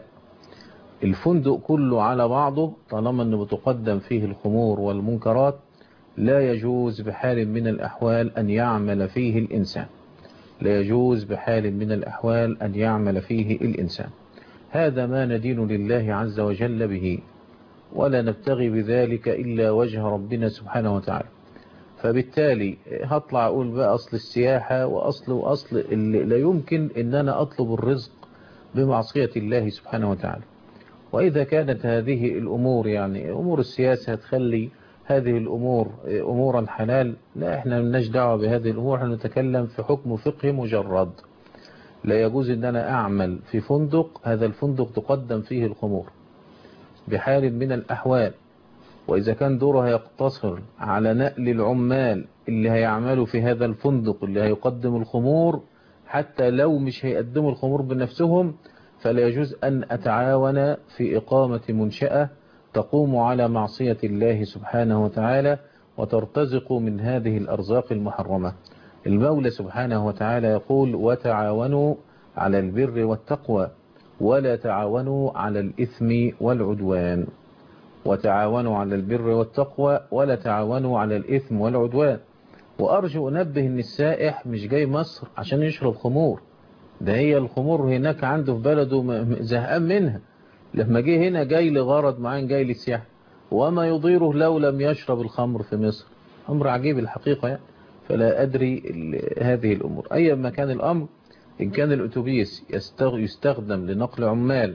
B: الفندق كله على بعضه طالما أنه بتقدم فيه الخمور والمنكرات لا يجوز بحال من الأحوال أن يعمل فيه الإنسان، لا يجوز بحال من الأحوال أن يعمل فيه الإنسان. هذا ما ندين لله عز وجل به، ولا نبتغي بذلك إلا وجه ربنا سبحانه وتعالى. فبالتالي هطلع أقول بقى أصل السياحة وأصل وأصل اللي لا يمكن أن أنا أطلب الرزق بمعصية الله سبحانه وتعالى. وإذا كانت هذه الأمور يعني أمور السياسة هتخلي هذه الأمور أمورا حلال، لا، احنا ملناش دعوة بهذه الأمور، احنا نتكلم في حكم فقهي مجرد. لا يجوز ان انا اعمل في فندق هذا الفندق تقدم فيه الخمور بحال من الاحوال، واذا كان دوره هيقتصر على نقل العمال اللي هيعملوا في هذا الفندق اللي هيقدم الخمور، حتى لو مش هيقدموا الخمور بنفسهم، فلا يجوز ان اتعاون في اقامة منشأة تقوم على معصية الله سبحانه وتعالى وترتزق من هذه الارزاق المحرمة. المولى سبحانه وتعالى يقول وتعاونوا على البر والتقوى ولا تعاونوا على الإثم والعدوان، وتعاونوا على البر والتقوى ولا تعاونوا على الإثم والعدوان. وأرجو أنبه أن السائح مش جاي مصر عشان يشرب خمور، ده هي الخمور هناك عنده في بلده زهقان منها، لما جه هنا جاي لغرض معين، جاي للسياحة، وما يضيره لو لم يشرب الخمر في مصر. أمر عجيب الحقيقة يعني. فلا أدري هذه الأمور. أي ما كان الأمر، إن كان الأتوبيس يستخدم لنقل عمال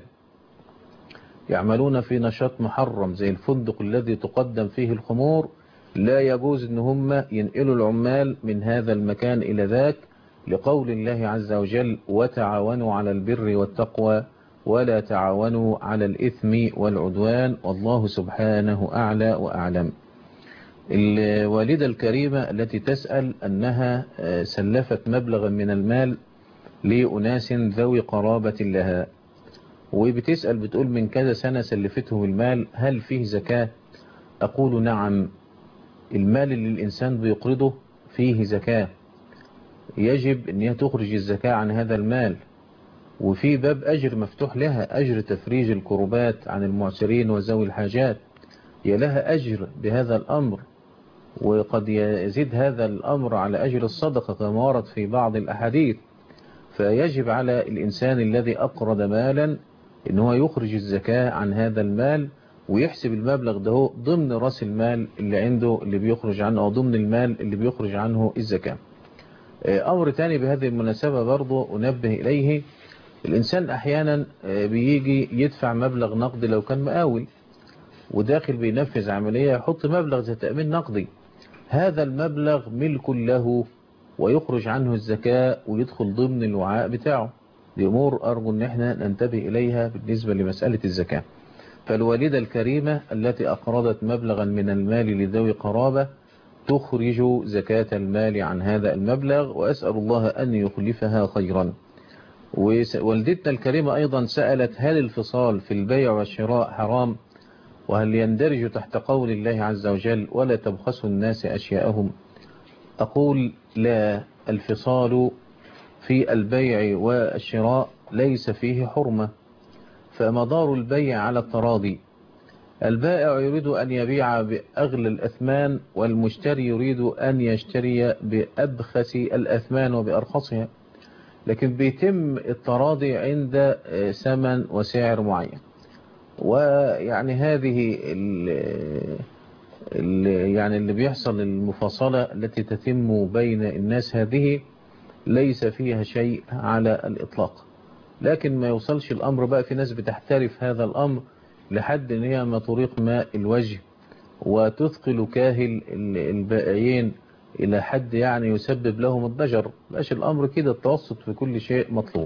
B: يعملون في نشاط محرم زي الفندق الذي تقدم فيه الخمور، لا يجوز أن هم ينقلوا العمال من هذا المكان إلى ذاك، لقول الله عز وجل وتعاونوا على البر والتقوى ولا تعاونوا على الإثم والعدوان، والله سبحانه أعلى وأعلم. الوالدة الكريمة التي تسأل أنها سلفت مبلغا من المال لأناس ذوي قرابة لها، وبتسأل بتقول من كذا سنة سلفتهم المال، هل فيه زكاة؟ أقول نعم، المال اللي الإنسان بيقرضه فيه زكاة، يجب أن هي تخرج الزكاة عن هذا المال، وفي باب أجر مفتوح لها، أجر تفريج الكربات عن المعسرين وذوي الحاجات، يا لها أجر بهذا الأمر، وقد يزيد هذا الأمر على أجر الصدقة كما ورد في بعض الأحاديث. فيجب على الإنسان الذي أقرض مالا إن هو يخرج الزكاة عن هذا المال، ويحسب المبلغ ده هو ضمن راس المال اللي عنده اللي بيخرج عنه، أو ضمن المال اللي بيخرج عنه الزكاة. أمر تاني بهذه المناسبة برضو أنبه إليه، الإنسان أحيانا بيجي يدفع مبلغ نقدي لو كان مقاول وداخل بينفذ عملية، يحط مبلغ زي تأمين نقدي، هذا المبلغ ملك له ويخرج عنه الزكاة ويدخل ضمن الوعاء بتاعه. دي أمور أرجو أن احنا ننتبه إليها بالنسبة لمسألة الزكاة. فالوالدة الكريمة التي أقرضت مبلغا من المال لذوي قرابة تخرج زكاة المال عن هذا المبلغ، وأسأل الله أن يخلفها خيرا. ووالدتنا الكريمة أيضا سألت هل الفصال في البيع والشراء حرام، وهل يندرج تحت قول الله عز وجل ولا تبخسوا الناس أشياءهم؟ أقول لا، الفصال في البيع والشراء ليس فيه حرمة، فمدار البيع على التراضي، البائع يريد أن يبيع بأغلى الأثمان والمشتري يريد أن يشتري بأبخس الأثمان وبأرخصها، لكن بيتم التراضي عند ثمن وسعر معين. ويعني هذه ال ال يعني اللي بيحصل المفاصلة التي تتم بين الناس هذه ليس فيها شيء على الإطلاق، لكن ما يوصلش الأمر بقى، في ناس بتحترف هذا الأمر لحد ان هي ما طريق ماء الوجه وتثقل كاهل البائعين إلى حد يعني يسبب لهم الضجر. باش الأمر كده، التوسط في كل شيء مطلوب،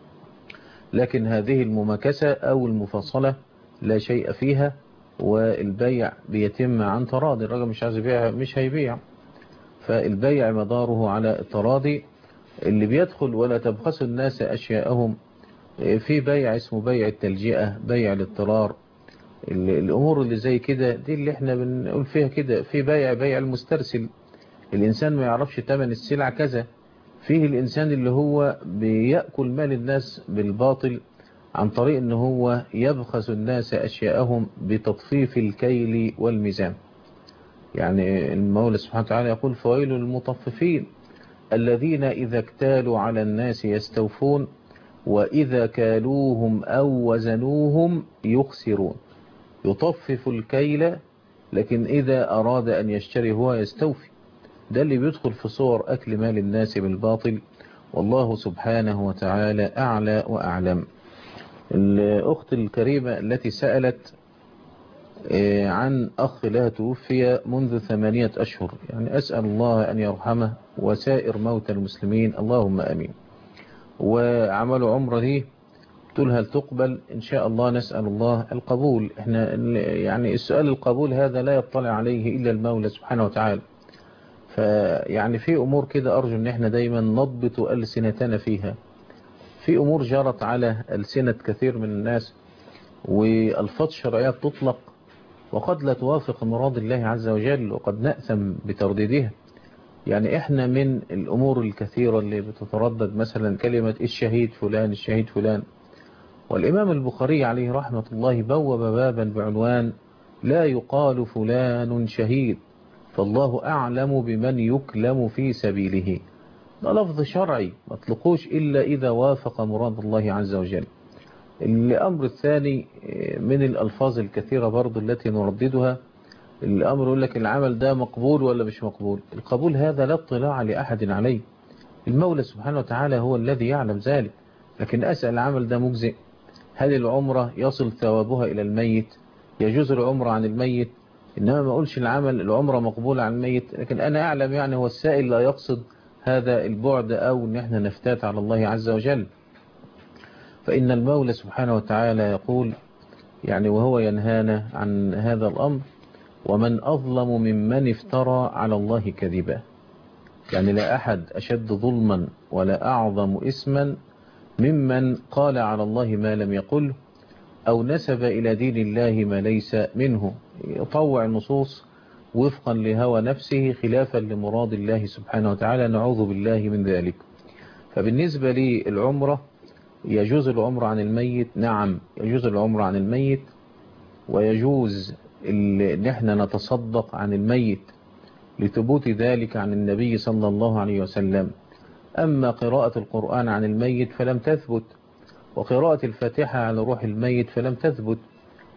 B: لكن هذه المماكسة أو المفاصلة لا شيء فيها، والبيع بيتم عن تراضي، الراجل مش عايز يبيع مش هيبيع، فالبيع مداره على التراضي. اللي بيدخل ولا تبخسوا الناس أشياءهم، في بيع اسمه بيع التلجئة، بيع الاضطرار، الأمور اللي زي كده دي اللي احنا بنقول فيها كده. في بيع بيع المسترسل، الإنسان ما يعرفش تمن السلع كذا. فيه الإنسان اللي هو بيأكل مال الناس بالباطل عن طريق ان هو يبخس الناس أشياءهم بتطفيف الكيل والميزان. يعني المولى سبحانه وتعالى يقول فويل للمطففين الذين إذا اكتالوا على الناس يستوفون وإذا كالوهم أو وزنوهم يخسرون. يطفف الكيل لكن إذا أراد أن يشتري هو يستوفي. ده اللي بيدخل في صور أكل مال الناس بالباطل، والله سبحانه وتعالى أعلى وأعلم. الأخت الكريمة التي سألت عن أخ لها توفي منذ ثمانية أشهر، يعني أسأل الله أن يرحمه وسائر موتى المسلمين، اللهم أمين. وعملوا عمره دي، تقول هل تقبل؟ إن شاء الله نسأل الله القبول. إحنا يعني السؤال القبول هذا لا يطلع عليه إلا المولى سبحانه وتعالى. فيعني في أمور كده أرجو أن احنا دايما نضبط ألسنتنا فيها. في أمور جرت على ألسنة كثير من الناس والفاظ شرعية تطلق وقد لا توافق مراد الله عز وجل، وقد نأثم بترديدها. يعني احنا من الأمور الكثيرة اللي بتتردد مثلا كلمة الشهيد فلان الشهيد فلان، والإمام البخاري عليه رحمة الله بوب بابا بعنوان لا يقال فلان شهيد فالله أعلم بمن يكلم في سبيله. ده لفظ شرعي ما تطلقوش إلا إذا وافق مراد الله عز وجل. الأمر الثاني من الألفاظ الكثيرة برضو التي نرددها، الأمر يقول لك العمل ده مقبول ولا مش مقبول. القبول هذا لا اطلاع لأحد عليه، المولى سبحانه وتعالى هو الذي يعلم ذلك. لكن أسأل العمل ده مجزئ؟ هل العمرة يصل ثوابها إلى الميت؟ يجوز العمرة عن الميت؟ إنما ما أقولش العمل العمرة مقبولة عن الميت، لكن أنا أعلم يعني هو السائل لا يقصد هذا البعد أو أن احنا نفتات على الله عز وجل. فإن المولى سبحانه وتعالى يقول يعني وهو ينهانا عن هذا الأمر ومن أظلم ممن افترى على الله كذبا. يعني لا أحد أشد ظلما ولا أعظم إثما ممن قال على الله ما لم يقل أو نسب إلى دين الله ما ليس منه، يطوع النصوص وفقا لهوى نفسه خلافا لمراد الله سبحانه وتعالى، نعوذ بالله من ذلك. فبالنسبة لي العمرة يجوز العمرة عن الميت، نعم يجوز العمرة عن الميت، ويجوز ان احنا نتصدق عن الميت لثبوت ذلك عن النبي صلى الله عليه وسلم. أما قراءة القرآن عن الميت فلم تثبت، وقراءة الفاتحة على روح الميت فلم تثبت.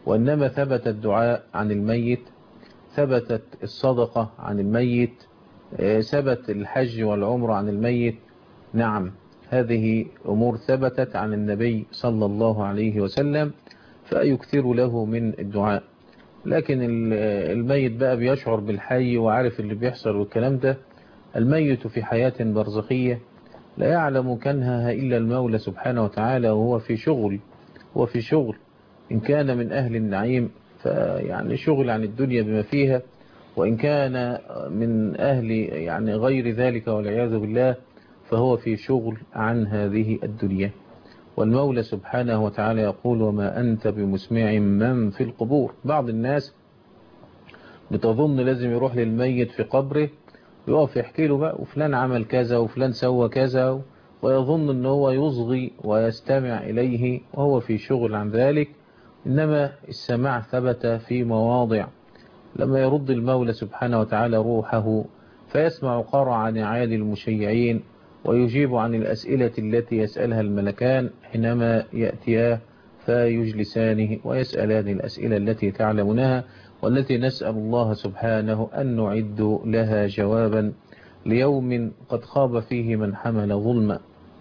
B: وإنما ثبت الدعاء عن الميت، ثبتت الصدقة عن الميت، ثبت الحج والعمر عن الميت. نعم، هذه أمور ثبتت عن النبي صلى الله عليه وسلم، فيكثر له من الدعاء. لكن الميت بقى بيشعر بالحي وعارف اللي بيحصل والكلام ده. الميت في حياة برزخية لا يعلم كنهها إلا المولى سبحانه وتعالى، وهو في شغل هو في شغل إن كان من أهل النعيم فيعني شغل عن الدنيا بما فيها، وإن كان من أهل يعني غير ذلك والعياذ بالله فهو في شغل عن هذه الدنيا. والمولى سبحانه وتعالى يقول: وما أنت بمسمع من في القبور. بعض الناس بتظن لازم يروح للميت في قبره ويقف يحكي له بقى وفلان عمل كذا وفلان سوى كذا، ويظن أنه هو يصغي ويستمع إليه وهو في شغل عن ذلك. إنما السماع ثبت في مواضع. لما يرد المولى سبحانه وتعالى روحه فيسمع قرع نعال المشيعين، ويجيب عن الأسئلة التي يسألها الملكان حينما يأتياه فيجلسانه ويسألان الأسئلة التي تعلمونها، والتي نسأل الله سبحانه أن نعد لها جوابا ليوم قد خاب فيه من حمل ظلما.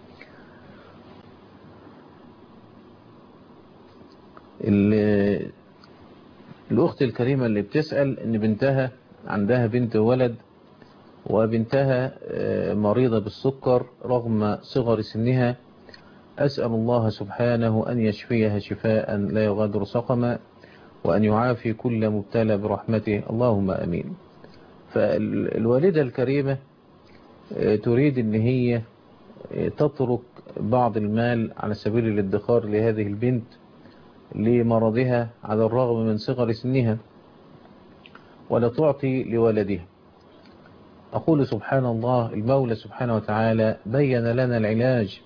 B: الأخت الكريمة اللي بتسأل أن بنتها عندها بنت ولد، وبنتها مريضة بالسكر رغم صغر سنها، أسأل الله سبحانه أن يشفيها شفاء لا يغادر سقما، وأن يعافي كل مبتلى برحمته، اللهم أمين. فالوالدة الكريمة تريد أن هي تترك بعض المال على سبيل الادخار لهذه البنت لمرضها على الرغم من صغر سنها، ولا تعطي لولدها. أقول سبحان الله، المولى سبحانه وتعالى بين لنا العلاج.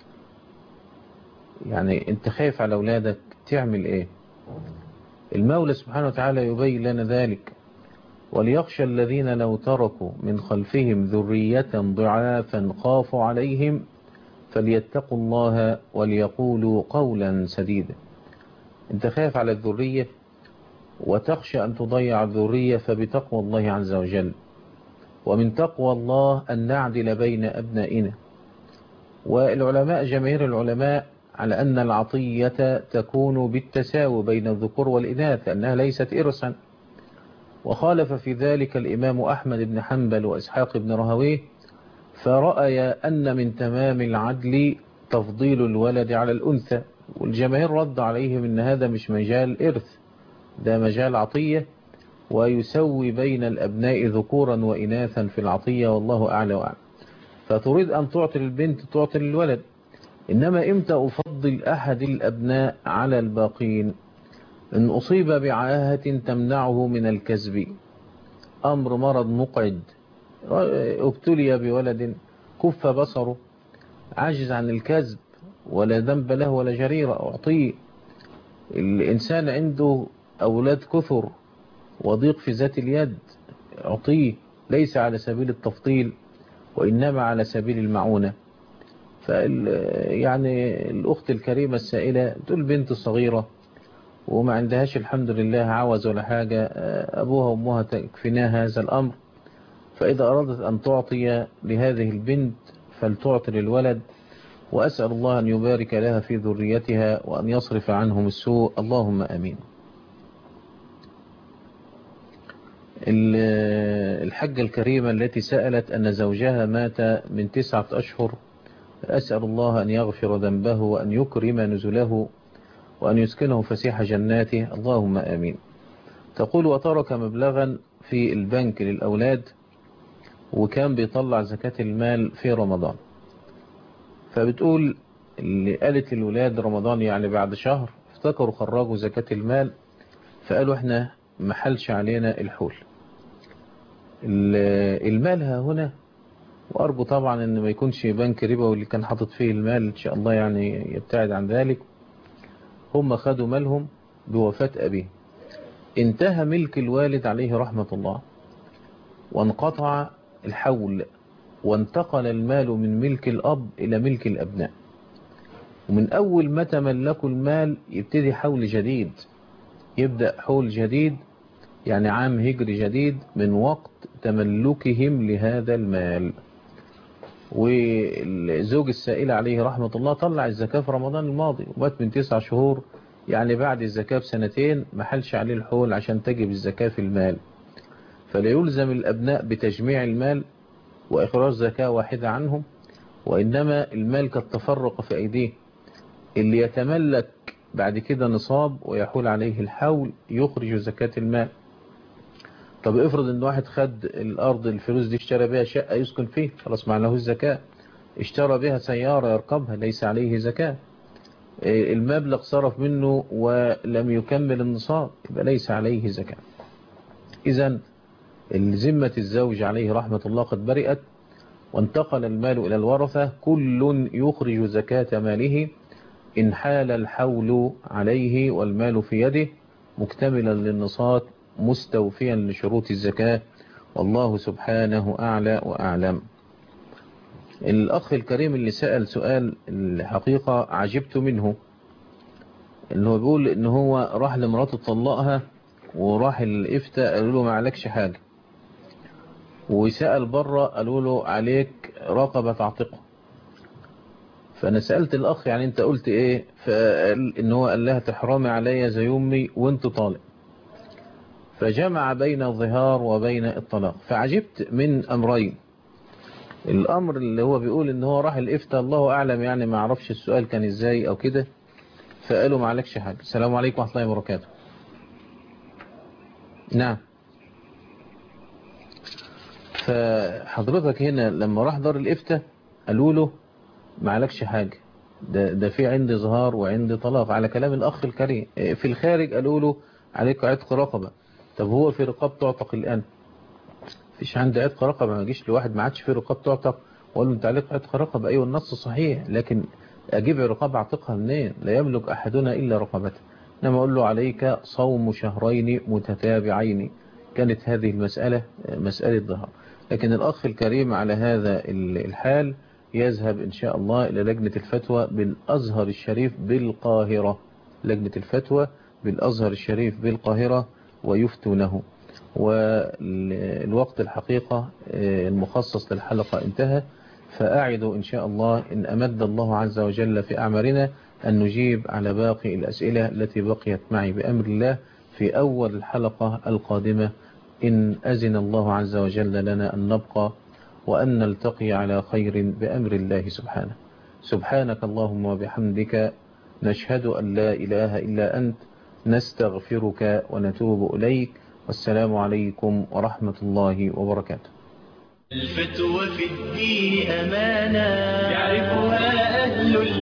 B: يعني أنت خايف على أولادك تعمل إيه؟ المولى سبحانه وتعالى يبين لنا ذلك: وليخشى الذين لو تركوا من خلفهم ذرية ضعافا خافوا عليهم فليتقوا الله وليقولوا قولا سديدا. أنت خايف على الذرية وتخشى أن تضيع الذرية، فبتقوى الله عز وجل. ومن تقوى الله أن نعدل بين أبنائنا. والعلماء جماهير العلماء على أن العطية تكون بالتساوي بين الذكور والإناث، أنها ليست إرثا. وخالف في ذلك الإمام أحمد بن حنبل وإسحاق بن راهويه، فرأي أن من تمام العدل تفضيل الولد على الأنثى، والجماهير رد عليهم أن هذا مش مجال إرث، ده مجال عطية، ويسوي بين الأبناء ذكورا وإناثا في العطية، والله أعلى وأعلم. فتريد أن تعطي البنت تعطي للولد. إنما إمتى أفضل أحد الأبناء على الباقين؟ إن أصيب بعاهة تمنعه من الكسب، أمر مرض مقعد، ابتلي بولد كف بصره، عاجز عن الكسب ولا ذنب له ولا جريرة، أعطيه. الإنسان عنده أولاد كثر وضيق في ذات اليد، أعطيه، ليس على سبيل التفضيل وإنما على سبيل المعونة. يعني الأخت الكريمة السائلة تقول بنت صغيرة وما عندهاش الحمد لله عوز ولا حاجة، أبوها وأمها تكفينا هذا الأمر. فإذا أرادت أن تعطي لهذه البنت فلتعطي للولد، وأسأل الله أن يبارك لها في ذريتها وأن يصرف عنهم السوء، اللهم أمين. الحجة الكريمة التي سألت أن زوجها مات من تسعة أشهر، أسأل الله أن يغفر ذنبه وأن يكرم نزله وأن يسكنه فسيح جناته، اللهم آمين. تقول: وترك مبلغا في البنك للأولاد وكان بيطلع زكاة المال في رمضان، فبتقول اللي قالت للولاد رمضان يعني بعد شهر، افتكروا خرجوا زكاة المال فقالوا احنا محلش علينا الحول. المال ها هنا، وأرجو طبعا أن ما يكونش بنك ربا واللي كان حاطط فيه المال إن شاء الله يعني يبتعد عن ذلك. هم خدوا مالهم بوفاة أبيه، انتهى ملك الوالد عليه رحمة الله وانقطع الحول، وانتقل المال من ملك الأب إلى ملك الأبناء. ومن أول ما تملكوا المال يبتدي حول جديد، يبدأ حول جديد يعني عام هجري جديد من وقت تملكهم لهذا المال. والزوج السائل عليه رحمة الله طلع الزكاة في رمضان الماضي وبات من تسع شهور، يعني بعد الزكاة بسنتين ما حلش عليه الحول عشان تجب الزكاة في المال، فلا يلزم الأبناء بتجميع المال وإخراج زكاة واحدة عنهم، وإنما المال قد تفرق في أيديه. اللي يتملك بعد كده نصاب ويحول عليه الحول يخرج زكاة المال. طب افرض ان واحد خد الأرض الفلوس دي اشترى بها شقة يسكن فيه، خلاص ما لهوش زكاة. اشترى بها سيارة يركبها ليس عليه زكاة. المبلغ صرف منه ولم يكمل النصاب يبقى ليس عليه زكاة. إذن الذمة الزوج عليه رحمة الله قد برئت وانتقل المال إلى الورثة، كل يخرج زكاة ماله إن حال الحول عليه والمال في يده مكتملا للنصاب مستوفيا لشروط الزكاة، والله سبحانه أعلى وأعلم. الأخ الكريم اللي سأل سؤال الحقيقة عجبت منه، إنه بيقول إن هو راح لمراته طلقها وراح الإفتاء قالوا له ما عليكش حاجة، وسأل بره قالوا له عليك رقبة تعتقه. فأنا سألت الأخ يعني أنت قلت إيه؟ فقال إن هو قال لها تحرمي عليا زي أمي وأنت طالق، فجمع بين الظهار وبين الطلاق. فعجبت من أمرين. الأمر اللي هو بيقول إن هو راح الإفتاء الله أعلم، يعني ما عرفش السؤال كان إزاي أو كده، فقالوا ما عليكش حاجة. السلام عليكم ورحمة الله وبركاته. نعم. فحضرتك هنا لما راح دار الإفتاء قالوا له ما عليكش حاجة، ده, ده في عندي ظهار وعندي طلاق على كلام الأخ الكريم. في الخارج قالوا له عليك عتق رقبة. طب هو في رقاب تعتق الآن؟ فيش عندي عتق رقبة، ما جيش لواحد ما عادش في رقاب تعتق وقال له انت عليك عتق رقبة. أيوة النص صحيح، لكن أجيب رقاب اعتقها منين؟ لا يملك أحدنا إلا رقبته. إنما أقول له عليك صوم شهرين متتابعين. كانت هذه المسألة مسألة ظهر. لكن الأخ الكريم على هذا الحال يذهب إن شاء الله إلى لجنة الفتوى بالأزهر الشريف بالقاهرة، لجنة الفتوى بالأزهر الشريف بالقاهرة ويفتونه. والوقت الحقيقة المخصص للحلقة انتهى، فأعد إن شاء الله إن أمد الله عز وجل في أعمارنا أن نجيب على باقي الأسئلة التي بقيت معي بأمر الله في أول الحلقة القادمة إن أذن الله عز وجل لنا أن نبقى وأن نلتقي على خير بأمر الله سبحانه. سبحانك اللهم وبحمدك نشهد أن لا إله إلا أنت، نستغفرك ونتوب إليك، والسلام عليكم ورحمة الله وبركاته.
A: الفتوى في الدين أمانة يعرفها أهل